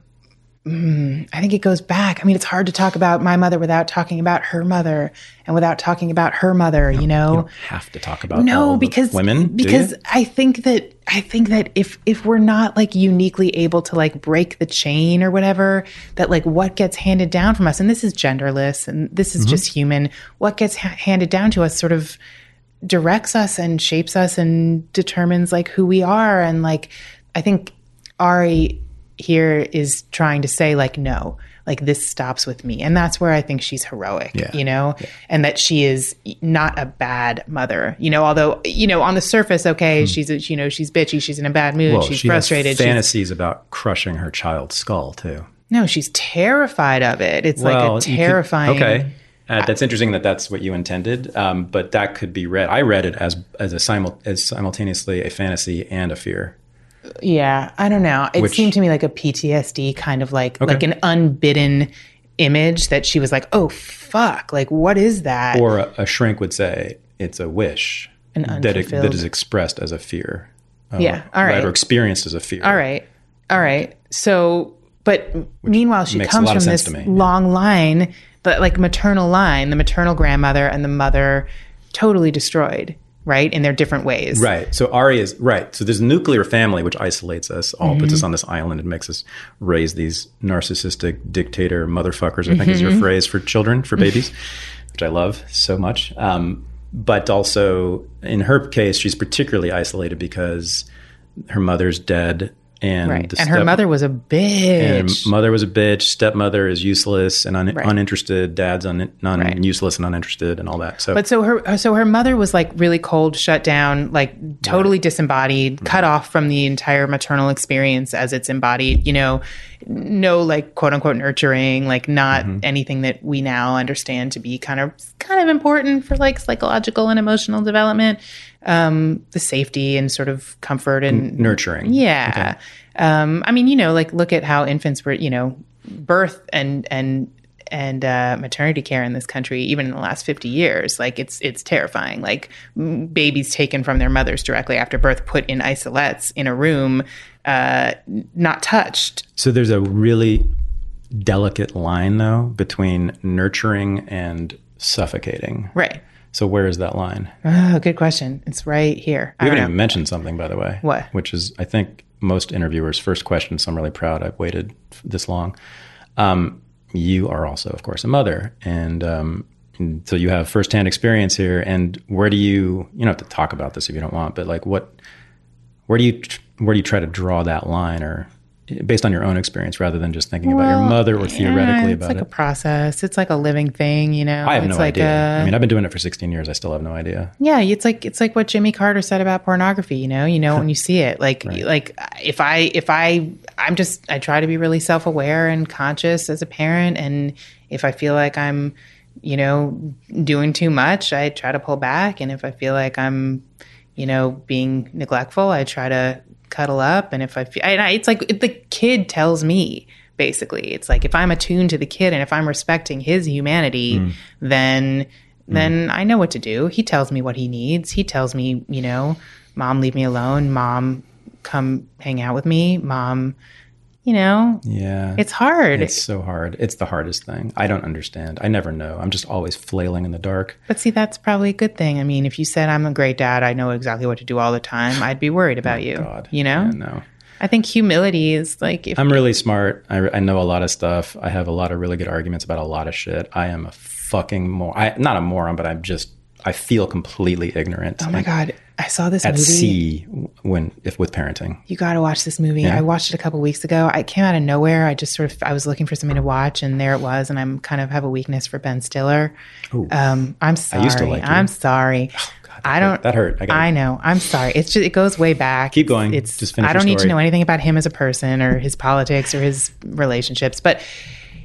mm, I think it goes back. I mean, it's hard to talk about my mother without talking about her mother and without talking about her mother, you know? You don't have to talk about No, all because the women, because do you? I think that I think that if if we're not like uniquely able to like break the chain or whatever, that like what gets handed down from us, and this is genderless and this is Mm-hmm. just human, what gets ha- handed down to us sort of directs us and shapes us and determines like who we are. And like I think Ari here is trying to say like, no, like this stops with me. And that's where I think she's heroic, Yeah. you know, yeah. and that she is not a bad mother, you know, although, you know, on the surface, okay, hmm. she's, a, you know, she's bitchy, she's in a bad mood, well, she's she frustrated. Has fantasies about crushing her child's skull too. No, she's terrified of it. It's well, like a terrifying. Could, okay. Uh, that's interesting that that's what you intended, um, but that could be read. I read it as as a simul- as simultaneously a fantasy and a fear. Yeah, I don't know. It Which, seemed to me like a P T S D kind of like okay. like an unbidden image that she was like, oh fuck, like what is that? Or a, a shrink would say it's a wish An that it, that is expressed as a fear. Uh, yeah, all right. Or experienced as a fear. All right, all right. So, but Which meanwhile, she comes from this long line, the like maternal line, the maternal grandmother and the mother, totally destroyed. Right? In their different ways. Right. So Ari is, right. So there's a nuclear family, which isolates us, all mm-hmm. puts us on this island and makes us raise these narcissistic dictator motherfuckers, I think mm-hmm. is your phrase for children, for babies, which I love so much. Um, but also, in her case, she's particularly isolated because her mother's dead. And, right. the and step- her mother was a bitch. And her mother was a bitch. Stepmother is useless and un- right. uninterested. Dad's un- non- right. useless and uninterested, and all that. So, but so her, so her mother was like really cold, shut down, like totally right. disembodied, mm-hmm. cut off from the entire maternal experience as it's embodied. You know, no like quote unquote nurturing, like not mm-hmm. anything that we now understand to be kind of kind of important for like psychological and emotional development. Um, the safety and sort of comfort and N- nurturing. Yeah. Okay. Um, I mean, you know, like look at how infants were, you know, birth and, and, and, uh, maternity care in this country, even in the last fifty years, like it's, it's terrifying. Like m- babies taken from their mothers directly after birth, put in isolates in a room, uh, not touched. So there's a really delicate line though, between nurturing and suffocating. Right. So where is that line? Oh, good question. It's right here. We haven't even mentioned something, by the way. What? Which is, I think, most interviewers' first question, so I'm really proud I've waited this long. Um, you are also, of course, a mother. And, um, and so you have firsthand experience here. And where do you, you don't have to talk about this if you don't want, but like what, where do you, where do you try to draw that line, or based on your own experience rather than just thinking well, about your mother or theoretically yeah, about it? It's like it? a process. It's like a living thing, you know? I have it's no like idea. A, I mean, I've been doing it for sixteen years. I still have no idea. Yeah. It's like, it's like what Jimmy Carter said about pornography, you know, you know, when you see it, like, right. like if I, if I, I'm just, I try to be really self-aware and conscious as a parent. And if I feel like I'm, you know, doing too much, I try to pull back. And if I feel like I'm, you know, being neglectful, I try to cuddle up. And if I feel, I, it's like the kid tells me, basically, it's like if I'm attuned to the kid and if I'm respecting his humanity, mm. then then mm. I know what to do. He tells me what he needs. He tells me, you know, Mom, leave me alone. Mom, come hang out with me. Mom, you know, yeah, it's hard. It's so hard. It's the hardest thing. I don't understand. I never know. I'm just always flailing in the dark. But see, that's probably a good thing. I mean, if you said I'm a great dad, I know exactly what to do all the time, I'd be worried about oh, you. God. You know? Yeah, no. I think humility is like... If I'm really smart. I, I know a lot of stuff. I have a lot of really good arguments about a lot of shit. I am a fucking moron. I, not a moron, but I'm just... I feel completely ignorant. Oh my and, God. I saw this at movie. At sea when, if with parenting. You got to watch this movie. Yeah. I watched it a couple weeks ago. I came out of nowhere. I just sort of, I was looking for something to watch and there it was. And I'm kind of have a weakness for Ben Stiller. Um, I'm sorry. I used to like you. I'm sorry. Oh, God, I don't, hurt. that hurt. I, gotta, I know. I'm sorry. It's just, it goes way back. Keep going. It's, just finish I don't your need story. to know anything about him as a person or his politics or his relationships, but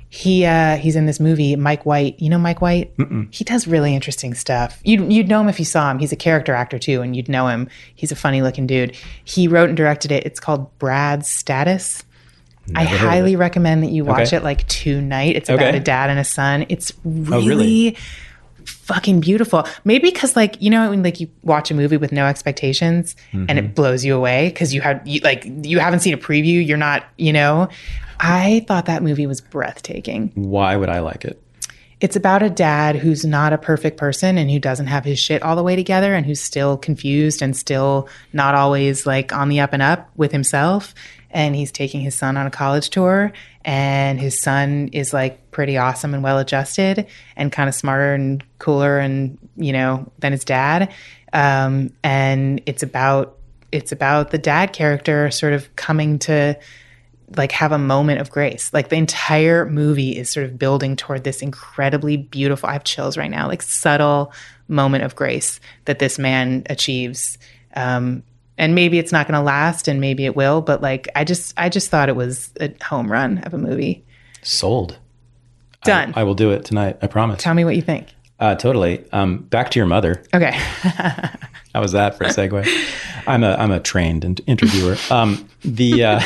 He uh, he's in this movie, Mike White. You know Mike White? Mm-mm. He does really interesting stuff. You'd, you'd know him if you saw him. He's a character actor too, and you'd know him. He's a funny looking dude. He wrote and directed it. It's called Brad's Status. Never I highly recommend that you watch okay. it like tonight. It's about okay. a dad and a son. It's really, oh, really? fucking beautiful. Maybe because like, you know, when like you watch a movie with no expectations mm-hmm. and it blows you away because you have you, like you haven't seen a preview. You're not, you know. I thought that movie was breathtaking. Why would I like it? It's about a dad who's not a perfect person and who doesn't have his shit all the way together and who's still confused and still not always like on the up and up with himself. And he's taking his son on a college tour, and his son is like pretty awesome and well adjusted and kind of smarter and cooler and, you know, than his dad. Um, and it's about, it's about the dad character sort of coming to like have a moment of grace. Like the entire movie is sort of building toward this incredibly beautiful, I have chills right now, like subtle moment of grace that this man achieves. Um, and maybe it's not going to last and maybe it will, but like, I just, I just thought it was a home run of a movie. Sold. Done. I, I will do it tonight. I promise. Tell me what you think. Uh, totally. Um, back to your mother. Okay. How was that for a segue? I'm a, I'm a trained interviewer. Um, the, uh,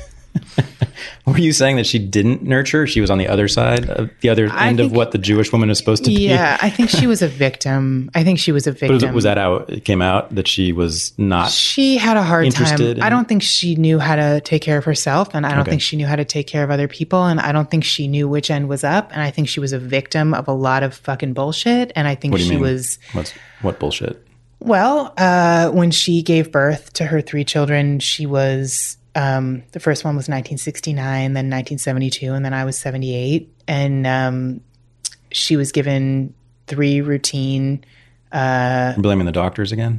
were you saying that she didn't nurture? She was on the other side of the other I end think, of what the Jewish woman is supposed to yeah, be? Yeah, I think she was a victim. I think she was a victim. But was, was that how it came out, that she was not She had a hard time. In- I don't think she knew how to take care of herself, and I don't okay. think she knew how to take care of other people, and I don't think she knew which end was up, and I think she was a victim of a lot of fucking bullshit, and I think what do you she mean? was... What's, what bullshit? Well, uh, when she gave birth to her three children, she was... Um, the first one was nineteen sixty-nine, then nineteen seventy-two, and then I was seventy-eight. And um, she was given three routine... Uh, Blaming the doctors again?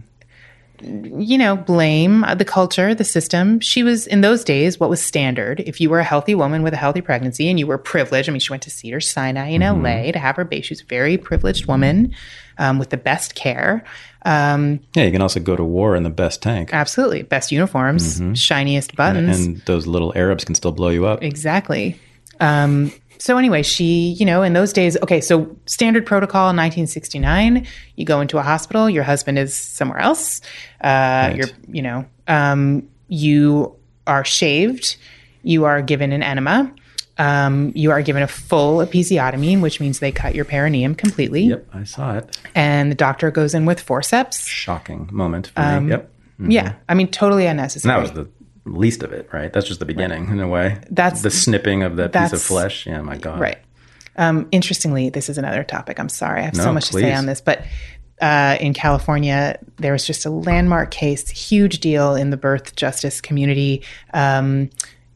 You know, blame the culture, the system. She was, in those days, what was standard. If you were a healthy woman with a healthy pregnancy and you were privileged, I mean, she went to Cedars-Sinai in mm-hmm. L A to have her baby. She was a very privileged woman um, with the best care. Um, yeah, you can also go to war in the best tank. Absolutely. Best uniforms, mm-hmm. shiniest buttons. And, and those little Arabs can still blow you up. Exactly. Um, so anyway, she, you know, in those days, okay, so standard protocol in nineteen sixty-nine, you go into a hospital, your husband is somewhere else. Uh, right. You're, you know, um, you are shaved, you are given an enema. Um, you are given a full episiotomy, which means they cut your perineum completely. Yep, I saw it. And the doctor goes in with forceps. Shocking moment for um, me. Yep. Mm-hmm. Yeah, I mean, totally unnecessary. And that was the least of it, right? That's just the beginning, right. in a way. That's the snipping of that piece of flesh. Yeah, my God. Right. Um, interestingly, this is another topic. I'm sorry. I have no, so much please. to say on this, but uh, in California, there was just a landmark case, huge deal in the birth justice community. Um,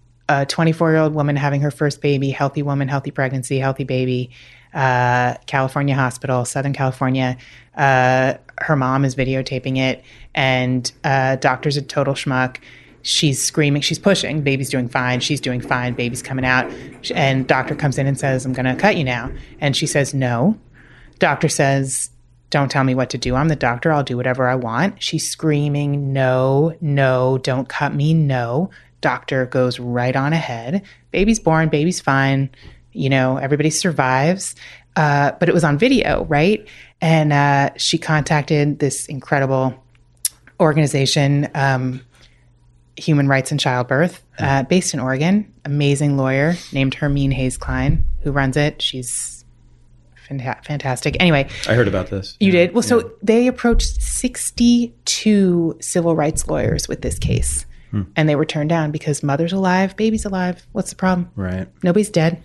a twenty-four-year-old woman having her first baby, healthy woman, healthy pregnancy, healthy baby, uh, California hospital, Southern California. Uh, her mom is videotaping it, and uh, doctor's a total schmuck. She's screaming, she's pushing, baby's doing fine, she's doing fine, baby's coming out. And doctor comes in and says, I'm going to cut you now. And she says, no. Doctor says, don't tell me what to do. I'm the doctor. I'll do whatever I want. She's screaming, no, no, don't cut me, no. Doctor goes right on ahead. Baby's born, baby's fine. You know, everybody survives. Uh, but it was on video, right? And uh, she contacted this incredible organization, um, Human Rights in Childbirth, uh, based in Oregon. Amazing lawyer named Hermine Hayes Klein, who runs it. She's fanta- fantastic. Anyway. I heard about this. You yeah. did? Well, so yeah. They approached sixty-two civil rights lawyers with this case. Hmm. And they were turned down because mother's alive, baby's alive. What's the problem? Right. Nobody's dead.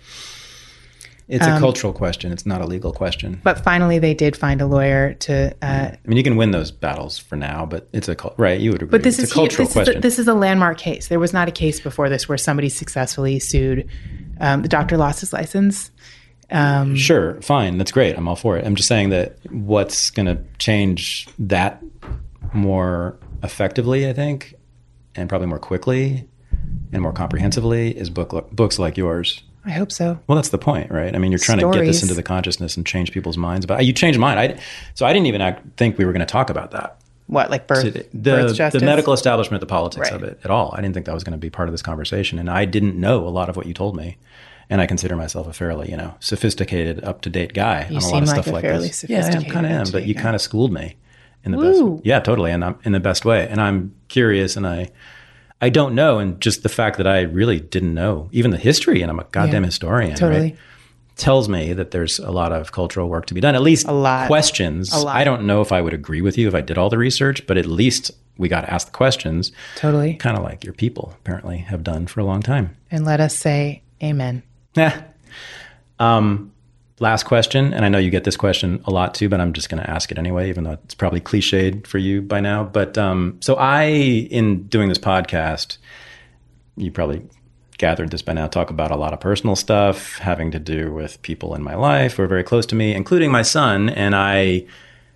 It's um, a cultural question. It's not a legal question. But finally, they did find a lawyer to... Uh, I mean, you can win those battles for now, but it's a... Right, you would agree. But this it's is a cultural this question. Is a, this is a landmark case. There was not a case before this where somebody successfully sued. Um, the doctor lost his license. Um, sure, fine. That's great. I'm all for it. I'm just saying that what's going to change that more effectively, I think, and probably more quickly and more comprehensively is book books like yours. I hope so. Well, that's the point, right? I mean, you're trying Stories. to get this into the consciousness and change people's minds. But you changed mine. I, so I didn't even act, think we were going to talk about that. What, like birth, to the, birth justice? the medical establishment, the politics Right. of it at all. I didn't think that was going to be part of this conversation. And I didn't know a lot of what you told me. And I consider myself a fairly, you know, sophisticated, up-to-date guy You on a seem lot of like stuff a like fairly this. Yeah, I sophisticated, kind of am, but up-to-date you guy. kind of schooled me in the Woo. best. Yeah, totally, and I'm in the best way. And I'm curious, and I, I don't know, and just the fact that I really didn't know even the history, and I'm a goddamn Yeah, historian, totally. right? Tells me that there's a lot of cultural work to be done. At least A lot. questions. A lot. I don't know if I would agree with you if I did all the research, but at least we got to ask the questions. Totally. Kind of like your people apparently have done for a long time. And let us say amen. Yeah. Um, last question, and I know you get this question a lot too, but I'm just going to ask it anyway, even though it's probably cliched for you by now. But um, so I, in doing this podcast, you probably gathered this by now, talk about a lot of personal stuff having to do with people in my life who are very close to me, including my son. And I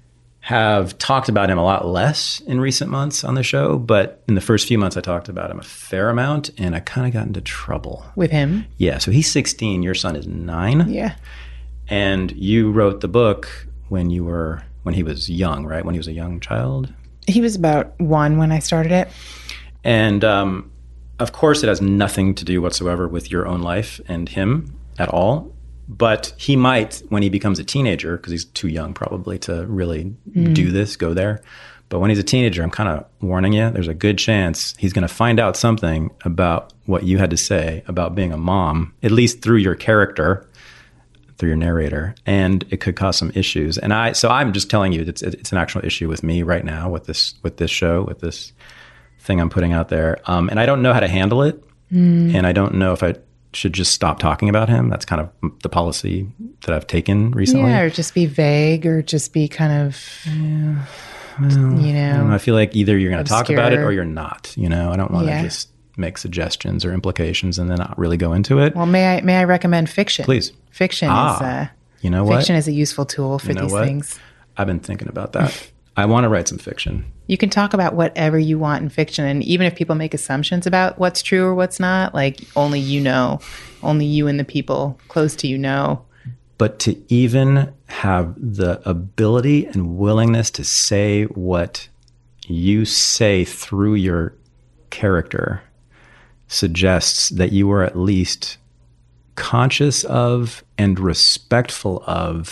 have talked about him a lot less in recent months on the show, but in the first few months I talked about him a fair amount, and I kind of got into trouble. With him? Yeah, so he's sixteen, your son is nine. Yeah. And you wrote the book when you were when he was young, right? When he was a young child. He was about one when I started it. And um, of course, it has nothing to do whatsoever with your own life and him at all. But he might, when he becomes a teenager, because he's too young probably to really mm. do this, go there. But when he's a teenager, I'm kind of warning you, there's a good chance he's going to find out something about what you had to say about being a mom, at least through your character, through your narrator, and it could cause some issues. And I, so I'm just telling you, it's it's an actual issue with me right now with this with this show, with this thing I'm putting out there, um, and I don't know how to handle it, mm. and I don't know if I should just stop talking about him. That's kind of the policy that I've taken recently. Yeah, or just be vague, or just be kind of, yeah, well, you know, I, I feel like either you're going to talk about it or you're not. You know, I don't want to yeah. just make suggestions or implications and then not really go into it. Well, may I may I recommend fiction? Please. Fiction ah, is uh, you know what? Fiction is a useful tool for you know these what? things. I've been thinking about that. I want to write some fiction. You can talk about whatever you want in fiction, and even if people make assumptions about what's true or what's not, like only you know, only you and the people close to you know. But to even have the ability and willingness to say what you say through your character suggests that you are at least conscious of and respectful of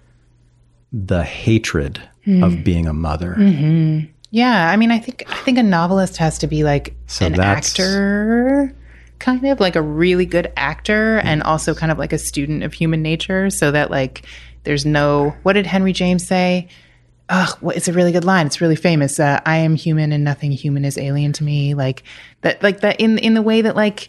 the hatred mm. of being a mother. Mm-hmm. Yeah, I mean, I think I think a novelist has to be like so an actor, kind of like a really good actor, and also kind of like a student of human nature, so that like there's no. What did Henry James say? Oh, well, it's a really good line. It's really famous. Uh, I am human, and nothing human is alien to me. Like that, like that. In in the way that like.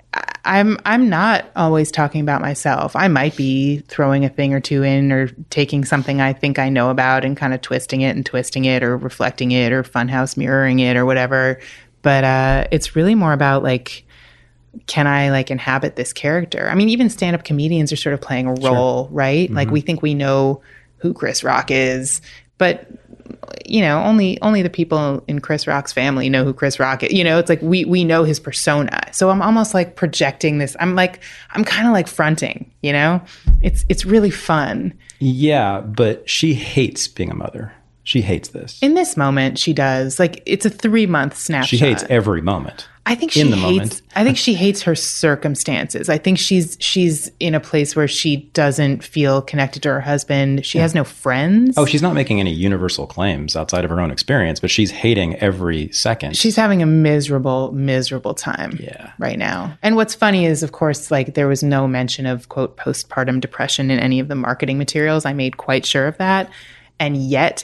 I'm I'm not always talking about myself. I might be throwing a thing or two in, or taking something I think I know about and kind of twisting it and twisting it, or reflecting it, or funhouse mirroring it, or whatever. But uh, it's really more about like, can I like inhabit this character? I mean, even stand-up comedians are sort of playing a role, sure. right? Mm-hmm. Like we think we know who Chris Rock is, but you know, only only the people in Chris Rock's family know who Chris Rock is. You know, it's like we we know his persona. So I'm almost like projecting this. I'm like I'm kind of like fronting. You know, it's it's really fun. Yeah, but she hates being a mother. She hates this. In this moment, she does. Like it's a three month snapshot. She hates every moment. I think she in the hates. moment. I think she hates her circumstances. I think she's she's in a place where she doesn't feel connected to her husband. She yeah. has no friends. Oh, she's not making any universal claims outside of her own experience, but she's hating every second. She's having a miserable, miserable time yeah. right now. And what's funny is, of course, like there was no mention of, quote, postpartum depression in any of the marketing materials. I made quite sure of that. And yet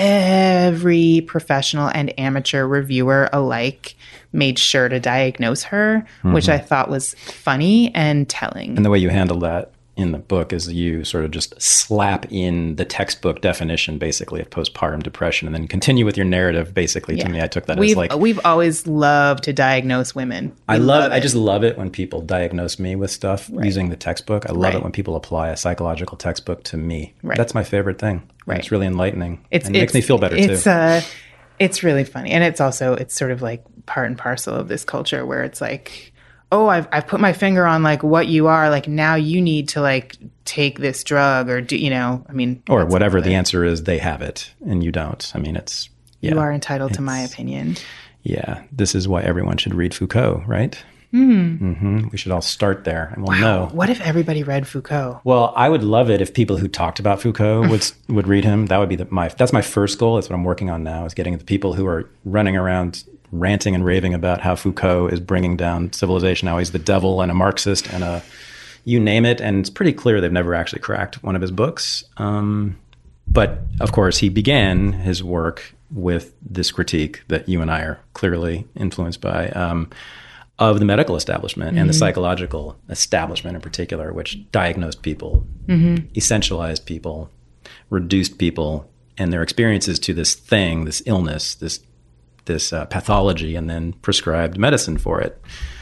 every professional and amateur reviewer alike made sure to diagnose her, mm-hmm. which I thought was funny and telling. And the way you handle that in the book is you sort of just slap in the textbook definition, basically, of postpartum depression, and then continue with your narrative. Basically, yeah. to me, I took that we've, as like we've always loved to diagnose women. We I love. love I just love it when people diagnose me with stuff right. using the textbook. I love right. it when people apply a psychological textbook to me. Right. That's my favorite thing. Right. It's really enlightening. It's, and it it's, makes me feel better it's, too. Uh, it's really funny, and it's also it's sort of like part and parcel of this culture where it's like, oh, I've I've put my finger on like what you are, like now you need to like take this drug or do you know, I mean, or whatever the answer is, they have it and you don't. I mean, it's Yeah. You are entitled to my It's- opinion. Yeah, this is why everyone should read Foucault, right? Mm. Mm-hmm. We should all start there, and we'll Wow. know. What if everybody read Foucault? Well, I would love it if people who talked about Foucault would would read him. That would be the, my that's my first goal. That's what I'm working on now, is getting the people who are running around ranting and raving about how Foucault is bringing down civilization, how he's the devil and a Marxist and a you name it. And it's pretty clear they've never actually cracked one of his books. Um, but of course, he began his work with this critique that you and I are clearly influenced by. Um, of the medical establishment mm-hmm. and the psychological establishment in particular, which diagnosed people, mm-hmm. essentialized people, reduced people and their experiences to this thing, this illness, this this uh, pathology, and then prescribed medicine for it.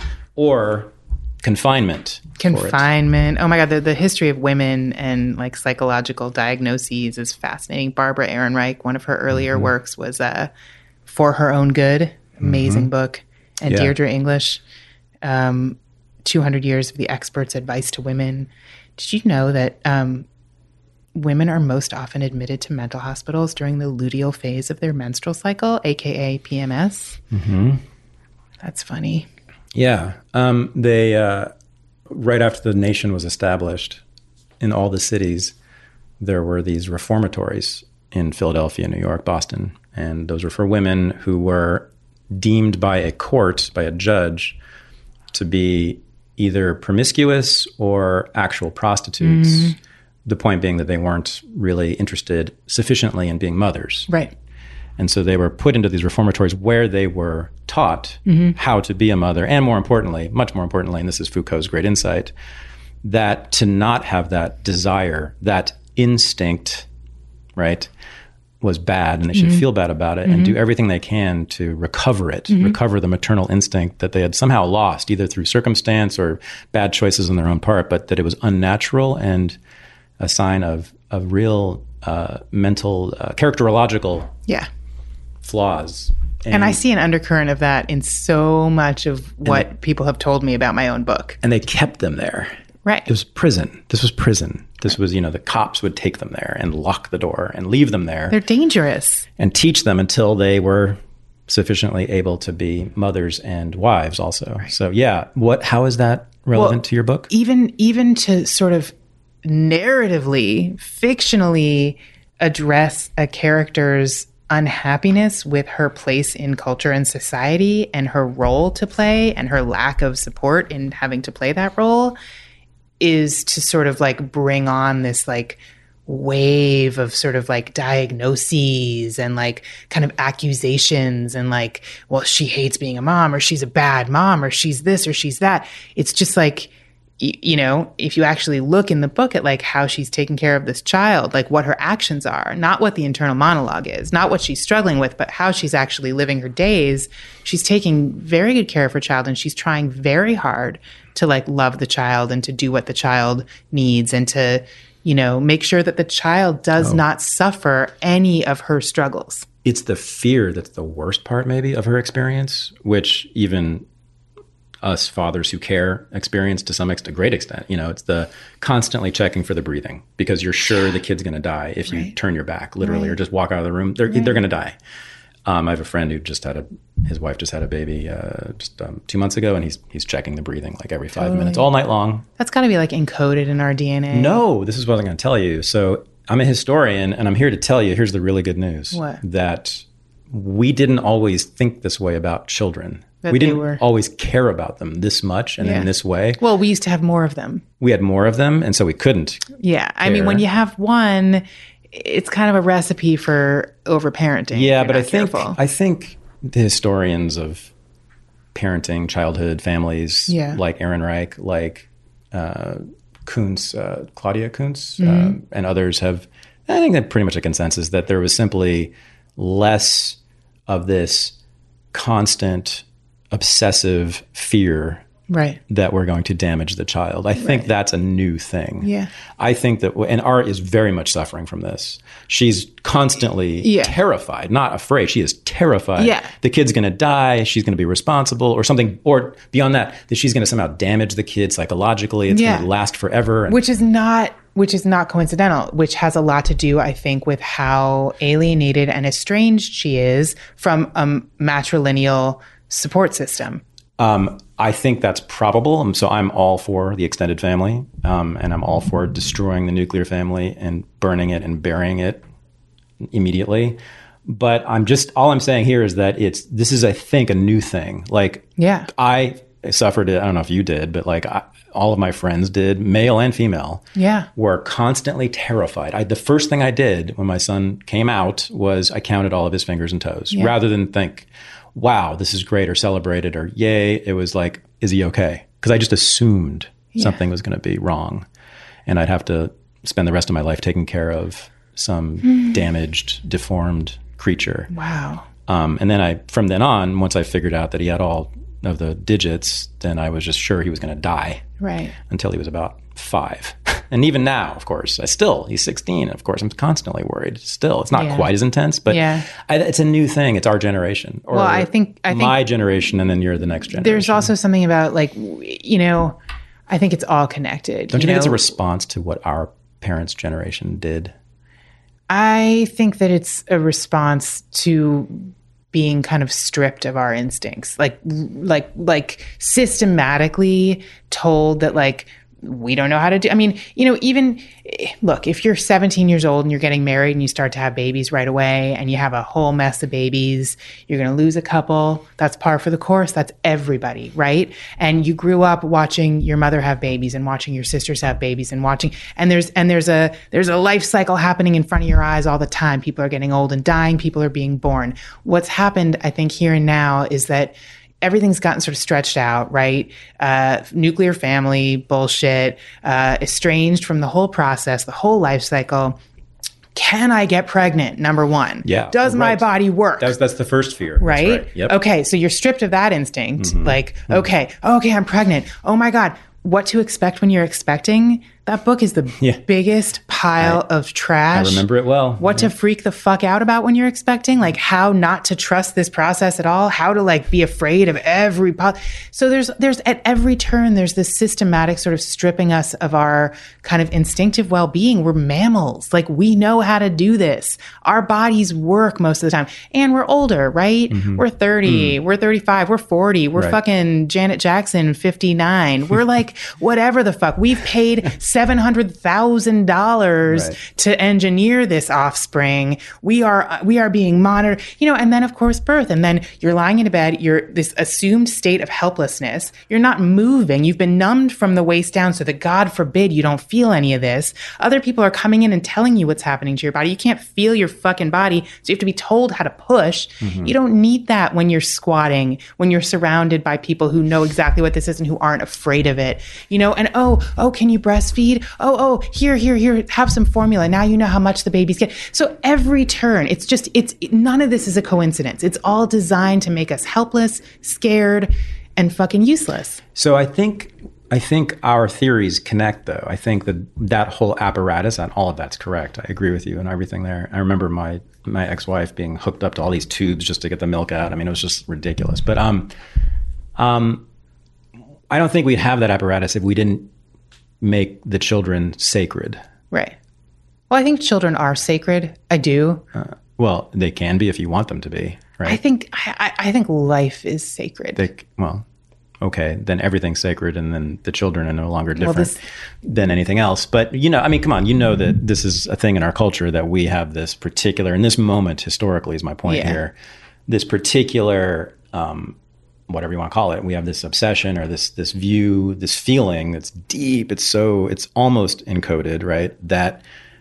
Or confinement. Confinement. Oh my God, the, the history of women and like psychological diagnoses is fascinating. Barbara Ehrenreich, one of her earlier mm-hmm. works was uh, For Her Own Good, amazing mm-hmm. book. And yeah. Deirdre English, um, two hundred years of the expert's advice to women. Did you know that um, women are most often admitted to mental hospitals during the luteal phase of their menstrual cycle, a k a. P M S? Mm-hmm. That's funny. Yeah. Um, they, uh, right after the nation was established, in all the cities, there were these reformatories in Philadelphia, New York, Boston. And those were for women who were deemed by a court, by a judge, to be either promiscuous or actual prostitutes. Mm-hmm. The point being that they weren't really interested sufficiently in being mothers. Right. And so they were put into these reformatories where they were taught mm-hmm. how to be a mother. And more importantly, much more importantly, and this is Foucault's great insight, that to not have that desire, that instinct, right, was bad, and they should mm-hmm. feel bad about it mm-hmm. and do everything they can to recover it, mm-hmm. recover the maternal instinct that they had somehow lost, either through circumstance or bad choices on their own part, but that it was unnatural and a sign of, of real uh, mental, uh, characterological yeah. flaws. And, and I see an undercurrent of that in so much of what they, people have told me about my own book. And they kept them there. Right. It was prison. This was prison. This right. was, you know, the cops would take them there and lock the door and leave them there. They're dangerous. And teach them until they were sufficiently able to be mothers and wives also. Right. So, yeah. What? How is that relevant well, to your book? Even, even to sort of narratively, fictionally address a character's unhappiness with her place in culture and society and her role to play and her lack of support in having to play that role is to sort of like bring on this like wave of sort of like diagnoses and like kind of accusations and like, well, she hates being a mom, or she's a bad mom, or she's this or she's that. It's just like, you know, if you actually look in the book at like how she's taking care of this child, like what her actions are, not what the internal monologue is, not what she's struggling with, but how she's actually living her days. She's taking very good care of her child, and she's trying very hard to like love the child and to do what the child needs and to, you know, make sure that the child does oh. not suffer any of her struggles. It's the fear that's the worst part maybe of her experience, which even us fathers who care experience to some extent, a great extent. You know, it's the constantly checking for the breathing because you're sure the kid's going to die if you right. turn your back, literally, right. or just walk out of the room. They're right. they're going to die. Um, I have a friend who just had a, his wife just had a baby uh, just um, two months ago, and he's he's checking the breathing like every five totally. minutes, all night long. That's got to be like encoded in our D N A. No, this is what I'm going to tell you. So I'm a historian, and I'm here to tell you, here's the really good news. What? That we didn't always think this way about children. That we didn't were... always care about them this much and yeah. in this way. Well, we used to have more of them. We had more of them, and so we couldn't. Yeah. I care. mean, when you have one, it's kind of a recipe for overparenting. Yeah, but I careful. think I think the historians of parenting, childhood, families, yeah. like Ehrenreich, like uh, Kuntz, uh, Claudia Kuntz, mm-hmm. uh, and others have, I think that pretty much a consensus that there was simply less of this constant, obsessive fear right. that we're going to damage the child. I think right. that's a new thing. Yeah. I think that, and Art is very much suffering from this. She's constantly yeah. terrified, not afraid. She is terrified. Yeah. The kid's going to die. She's going to be responsible or something, or beyond that, that she's going to somehow damage the kid psychologically. It's yeah. going to last forever. And which is not which is not coincidental, which has a lot to do, I think, with how alienated and estranged she is from a matrilineal support system. Um, I think that's probable. Um, so I'm all for the extended family, um, and I'm all for destroying the nuclear family and burning it and burying it immediately. But I'm just, all I'm saying here is that it's, this is, I think, a new thing. Like, yeah, I suffered it. I don't know if you did, but like I, all of my friends did, male and female, yeah, were constantly terrified. I, the first thing I did when my son came out was I counted all of his fingers and toes, yeah. rather than think, wow, this is great, or celebrate it, or yay. It was like, is he okay? Because I just assumed yeah. something was going to be wrong. And I'd have to spend the rest of my life taking care of some mm. damaged, deformed creature. Wow. Um, and then I, from then on, once I figured out that he had all of the digits, then I was just sure he was going to die. Right. Until he was about five. And even now, of course, I still, he's sixteen. Of course, I'm constantly worried. Still, it's not yeah. quite as intense, but yeah. I, it's a new thing. It's our generation. Or well, I think, I think my generation, and then you're the next generation. There's also something about, like, you know, I think it's all connected. Don't you, you think know? It's a response to what our parents' generation did? I think that it's a response to being kind of stripped of our instincts, like, like, like systematically told that, like, we don't know how to do. I mean, you know, even look, if you're seventeen years old and you're getting married and you start to have babies right away and you have a whole mess of babies, you're going to lose a couple. That's par for the course. That's everybody, right? And you grew up watching your mother have babies and watching your sisters have babies and watching, and there's, and there's a, there's a life cycle happening in front of your eyes all the time. People are getting old and dying. People are being born. What's happened, I think, here and now is that everything's gotten sort of stretched out, right? Uh, nuclear family bullshit, uh, estranged from the whole process, the whole life cycle. Can I get pregnant? Number one. Yeah. Does right. my body work? That's, that's the first fear. Right? right. Yep. Okay. So you're stripped of that instinct. Mm-hmm. Like, mm-hmm. okay, okay, I'm pregnant. Oh my God. What to expect when you're expecting? That book is the yeah. biggest pile I, of trash. I remember it well. What yeah. to freak the fuck out about when you're expecting, like how not to trust this process at all, how to like be afraid of every po- so there's there's at every turn there's this systematic sort of stripping us of our kind of instinctive well-being. We're mammals, like we know how to do this. Our bodies work most of the time, and we're older, right? Mm-hmm. We're thirty, mm. we're thirty-five, we're forty, we're right. fucking Janet Jackson, fifty-nine. We're like whatever the fuck. We've paid seven hundred thousand dollars right. to engineer this offspring. We are we are being monitored, you know, and then of course birth. And then you're lying in a bed, you're this assumed state of helplessness. You're not moving. You've been numbed from the waist down so that God forbid you don't feel any of this. Other people are coming in and telling you what's happening to your body. You can't feel your fucking body, so you have to be told how to push. Mm-hmm. You don't need that when you're squatting, when you're surrounded by people who know exactly what this is and who aren't afraid of it. You know, and oh, oh, can you breastfeed? Oh, oh, here, here, here, have some formula. Now you know how much the babies get. So every turn, it's just, it's, none of this is a coincidence. It's all designed to make us helpless, scared, and fucking useless. So I think, I think our theories connect though. I think that that whole apparatus and all of that's correct. I agree with you and everything there. I remember my, my ex-wife being hooked up to all these tubes just to get the milk out. I mean, it was just ridiculous. But, um, um, I don't think we'd have that apparatus if we didn't make the children sacred. Right. Well, I think children are sacred. I do. Uh, well, they can be if you want them to be, right? I think I, I think life is sacred. They, well, okay, then everything's sacred, and then the children are no longer different well, this, than anything else. But, you know, I mean, come on, you know that this is a thing in our culture that we have this particular, in this moment, historically is my point yeah. here, this particular um whatever you want to call it, we have this obsession or this this view, this feeling that's deep. It's so, it's almost encoded, right? That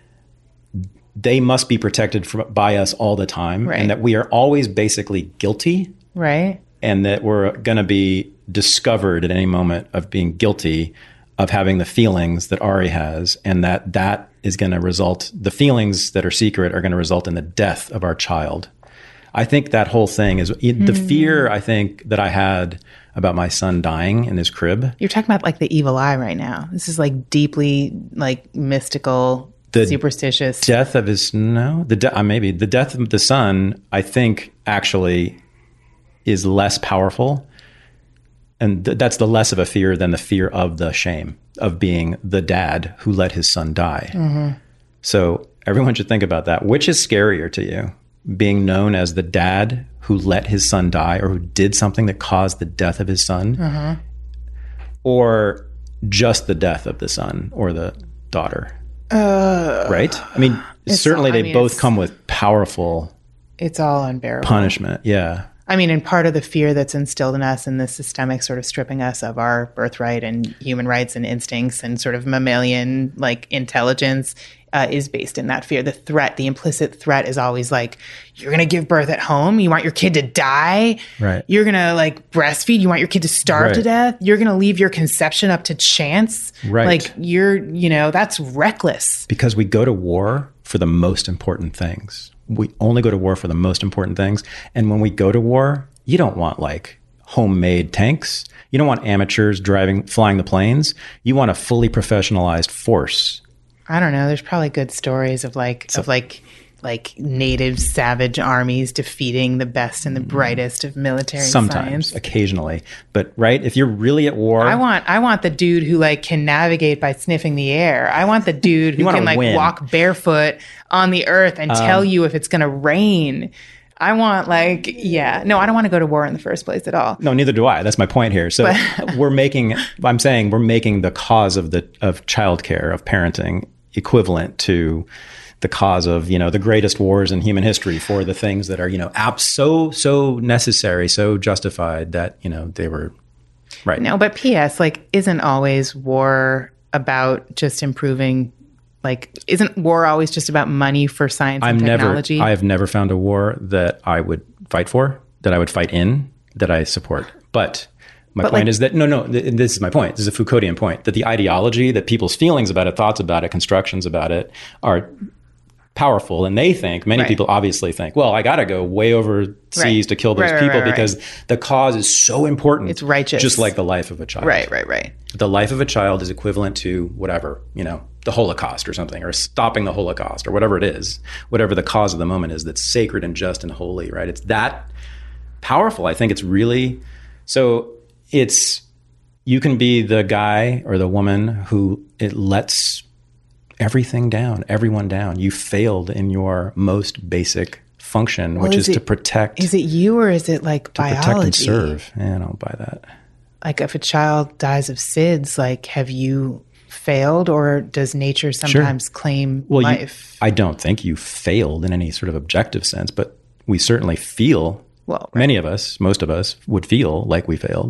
they must be protected from, by us all the time. Right. And that we are always basically guilty. Right. And that we're going to be discovered at any moment of being guilty of having the feelings that Ari has. And that that is going to result, the feelings that are secret are going to result in the death of our child. I think that whole thing is mm. the fear I think that I had about my son dying in his crib. You're talking about like the evil eye right now. This is like deeply like mystical, the superstitious. Death of his, no, the de- uh, maybe the death of the son, I think actually is less powerful And th- that's the less of a fear than the fear of the shame of being the dad who let his son die. Mm-hmm. So everyone should think about that. Which is scarier to you? Being known as the dad who let his son die or who did something that caused the death of his son? Mm-hmm. Or just the death of the son or the daughter? Uh, right? I mean, certainly all, I they mean, both come with powerful... It's all unbearable. Punishment, yeah. I mean, and part of the fear that's instilled in us and the systemic sort of stripping us of our birthright and human rights and instincts and sort of mammalian like intelligence uh, is based in that fear. The threat, the implicit threat is always like, you're going to give birth at home? You want your kid to die? Right. You're going to like breastfeed? You want your kid to starve right. to death? You're going to leave your conception up to chance? Right. Like you're, you know, that's reckless. Because we go to war for the most important things. We only go to war for the most important things. And when we go to war, you don't want like homemade tanks. You don't want amateurs driving, flying the planes. You want a fully professionalized force. I don't know. There's probably good stories of like, so, of like, like native savage armies defeating the best and the brightest of military sometimes, science. Occasionally. But right, if you're really at war, I want I want the dude who like can navigate by sniffing the air. I want the dude who can like win. walk barefoot on the earth and um, tell you if it's going to rain. I want like, yeah, no, I don't want to go to war in the first place at all. No, neither do I. That's my point here. So we're making, I'm saying we're making the cause of the of childcare, of parenting, equivalent to the cause of, you know, the greatest wars in human history for the things that are, you know, ab- so, so necessary, so justified that, you know, they were right. No, but P S, like, isn't always war about just improving, like, isn't war always just about money for science and I'm technology? Never, I have never found a war that I would fight for, that I would fight in, that I support. But my but point like, is that, no, no, th- this is my point. This is a Foucauldian point, that the ideology, that people's feelings about it, thoughts about it, constructions about it are powerful, and they think, many right. people obviously think, well, I got to go way overseas right. to kill those right, people right, right, because right. the cause is so important. It's righteous. Just like the life of a child. Right, right, right. The life of a child is equivalent to whatever, you know, the Holocaust or something, or stopping the Holocaust or whatever it is, whatever the cause of the moment is that's sacred and just and holy, right? It's that powerful. I think it's really, so it's, you can be the guy or the woman who it lets everything down, everyone down. You failed in your most basic function, well, which is, is it, to protect. Is it you or is it like to biology? Protect and serve. Yeah, I don't buy that. Like if a child dies of S I D S, like have you failed or does nature sometimes sure. claim well, life? You, I don't think you failed in any sort of objective sense, but we certainly feel, well, right. many of us, most of us would feel like we failed.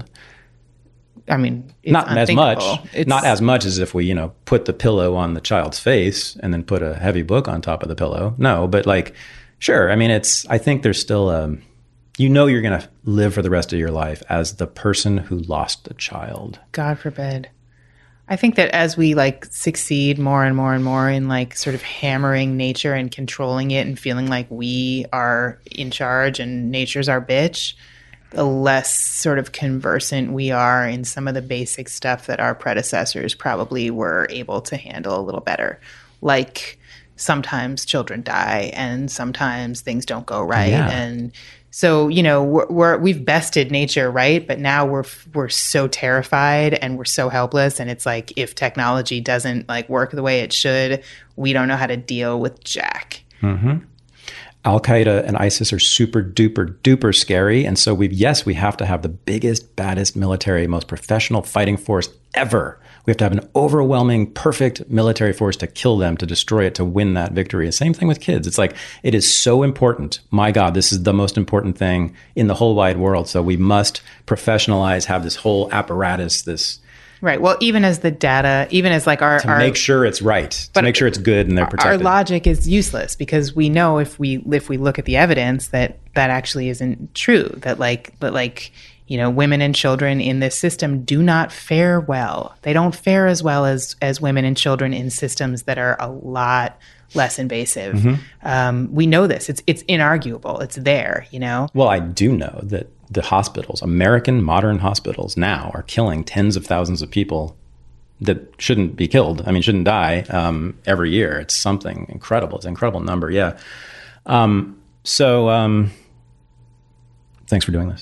I mean, it's not as much, it's, not as much as if we, you know, put the pillow on the child's face and then put a heavy book on top of the pillow. No, but like, sure. I mean, it's, I think there's still, um, you know, you're going to live for the rest of your life as the person who lost a child. God forbid. I think that as we like succeed more and more and more in like sort of hammering nature and controlling it and feeling like we are in charge and nature's our bitch, the less sort of conversant we are in some of the basic stuff that our predecessors probably were able to handle a little better. Like sometimes children die and sometimes things don't go right. Yeah. And so, you know, we're, we're, we've bested nature, right? But now we're, we're so terrified and we're so helpless. And it's like, if technology doesn't like work the way it should, we don't know how to deal with jack. Mm-hmm. Al-Qaeda and ISIS are super duper duper scary. And so we, yes, we have to have the biggest, baddest military, most professional fighting force ever. We have to have an overwhelming, perfect military force to kill them, to destroy it, to win that victory. The same thing with kids. It's like, it is so important. My God, this is the most important thing in the whole wide world. So we must professionalize, have this whole apparatus, this... Right. Well, even as the data, even as like our... To our, make sure it's right, to make sure it's good and they're protected. Our logic is useless because we know if we if we look at the evidence that that actually isn't true, that like, that like, you know, women and children in this system do not fare well. They don't fare as well as, as women and children in systems that are a lot less invasive. Mm-hmm. Um, we know this. It's it's inarguable. It's there, you know? Well, I do know that the hospitals, American modern hospitals now are killing tens of thousands of people that shouldn't be killed. I mean, shouldn't die um, every year. It's something incredible. It's an incredible number. Yeah. Um, so um, thanks for doing this.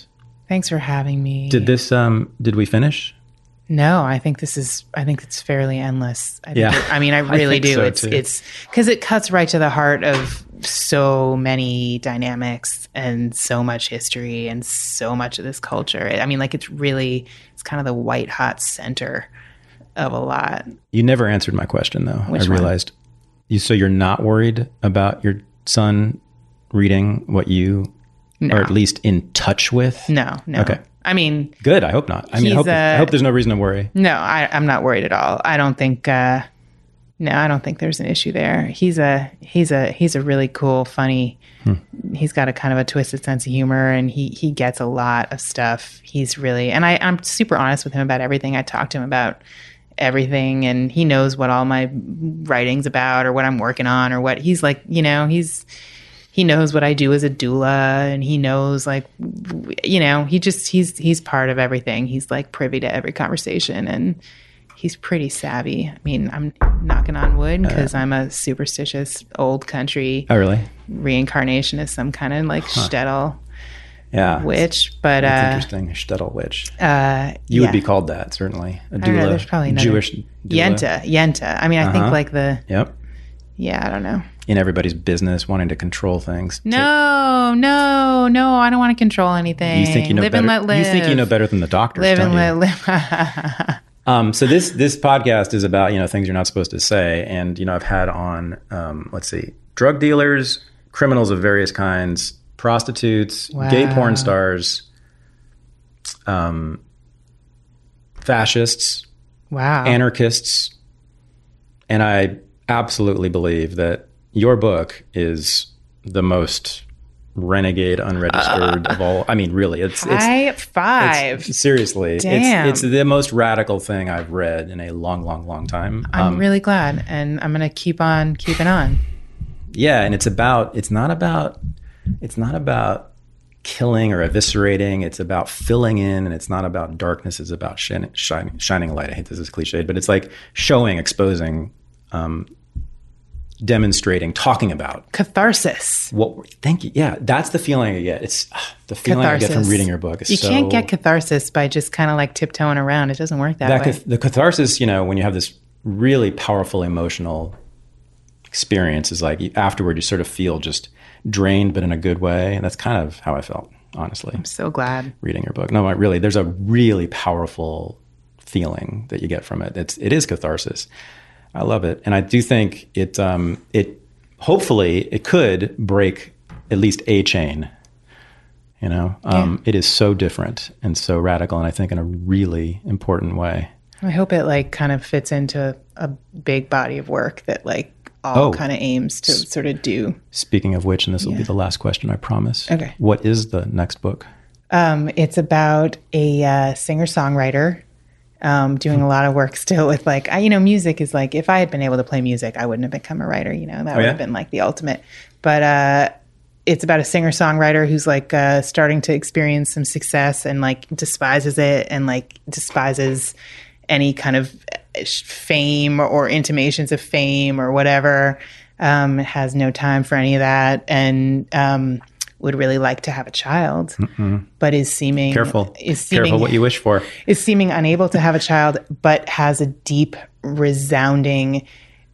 Thanks for having me. Did this, um, did we finish? No, I think this is, I think it's fairly endless. I think Yeah. it, I mean, I really I think do. so, it's, too. it's, because it cuts right to the heart of so many dynamics and so much history and so much of this culture. I mean, like, it's really, it's kind of the white hot center of a lot. You never answered my question, though. Which I realized. You, so you're not worried about your son reading what you No. are at least in touch with? No, no. Okay. I mean, Good. I hope not. I mean, I He's hope, I a- hope there's no reason to worry. no, I, I'm not worried at all. I don't think, uh, no, I don't think there's an issue there. He's a, he's a, he's a really cool, funny, Hmm. he's got a kind of a twisted sense of humor, and he, he gets a lot of stuff. He's really, and I, I'm super honest with him about everything. I talk to him about everything, and he knows what all my writing's about or what I'm working on or what he's like, you know, he's, he knows what I do as a doula, and he knows, like, w- you know, he just, he's, he's part of everything. He's like privy to every conversation, and he's pretty savvy. I mean, I'm knocking on wood because I'm a superstitious old country Oh, really? reincarnation as some kind of like shtetl Yeah. witch. But, That's uh, interesting. Shtetl witch. uh, You yeah. would be called that, certainly. A I don't know, doula. there's probably another- Jewish doula. Yenta, Yenta. I mean, I Uh-huh. think like the, Yep. yeah, I don't know. In everybody's business, wanting to control things. No, no, no, I don't want to control anything. You think you know live better? and let live. You think you know better than the doctors, Live don't and you? let live. Um, so this this podcast is about, you know, things you're not supposed to say, and you know, I've had on um, let's see, drug dealers, criminals of various kinds, prostitutes, gay Wow. porn stars, um, fascists, Wow. anarchists, and I absolutely believe that your book is the most renegade, unregistered of all. I mean, really, it's it's. High five. It's, seriously, Damn. it's it's the most radical thing I've read in a long, long, long time. I'm Um, really glad, and I'm gonna keep on keeping on. yeah, and it's about it's not about it's not about killing or eviscerating. It's about filling in, and it's not about darkness. It's about shining, shining, shining a light. I hate this is cliched, but it's like showing, exposing, um, demonstrating, talking about Catharsis. what. Thank you. Yeah, that's the feeling I get. It's ah, the feeling I get from Catharsis. reading your book. Is You so, can't get catharsis by just kind of like tiptoeing around. It doesn't work that, that way. cath- the catharsis, you know, when you have this really powerful emotional experience, is like you, afterward you sort of feel just drained, but in a good way. And that's kind of how I felt, honestly, I'm so glad. reading your book. No, I really, there's a really powerful feeling that you get from it. It's it is catharsis. I love it, and I do think it um, it hopefully it could break at least a chain. You know, um, it is so different and so radical, and I think in a really important way. I hope it like kind of fits into a big body of work that like all Oh. kind of aims to sort of do. Speaking of which, and this will be Yeah. the last question, I promise. Okay. What is the next book? Um, it's about a uh, singer-songwriter um, doing a lot of work still with like, I, you know, music is like, if I had been able to play music, I wouldn't have become a writer, you know, that would yeah? have been like the ultimate. But uh, it's about a singer-songwriter who's like uh, starting to experience some success and like despises it and like despises any kind of fame or intimations of fame or whatever. Um, has no time for any of that, and um, would really like to have a child, but is seeming Careful. is seeming Careful what you wish for. is seeming unable to have a child, but has a deep, resounding,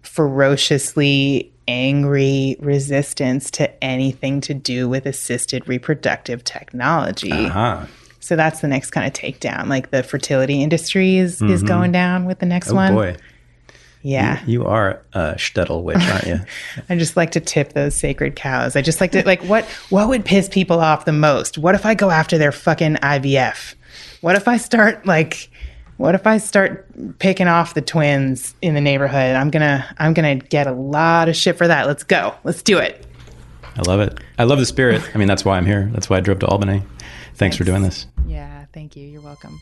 ferociously angry resistance to anything to do with assisted reproductive technology. Uh-huh. So that's the next kind of takedown. Like the fertility industry is, is going down with the next Oh one. boy. Yeah. You are a shtetl witch, aren't you? I just like to tip those sacred cows. I just like to like what what would piss people off the most? What if I go after their fucking I V F? What if I start like what if I start picking off the twins in the neighborhood? I'm gonna I'm gonna get a lot of shit for that. Let's go. Let's do it. I love it. I love the spirit. I mean, that's why I'm here. That's why I drove to Albany. Thanks, for doing this. Yeah, thank you. You're welcome.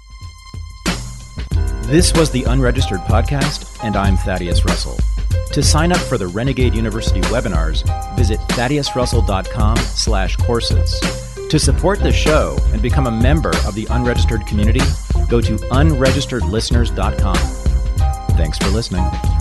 This was the Unregistered Podcast, and I'm Thaddeus Russell. To sign up for the Renegade University webinars, visit thaddeus russell dot com slash courses. To support the show and become a member of the unregistered community, go to unregistered listeners dot com. Thanks for listening.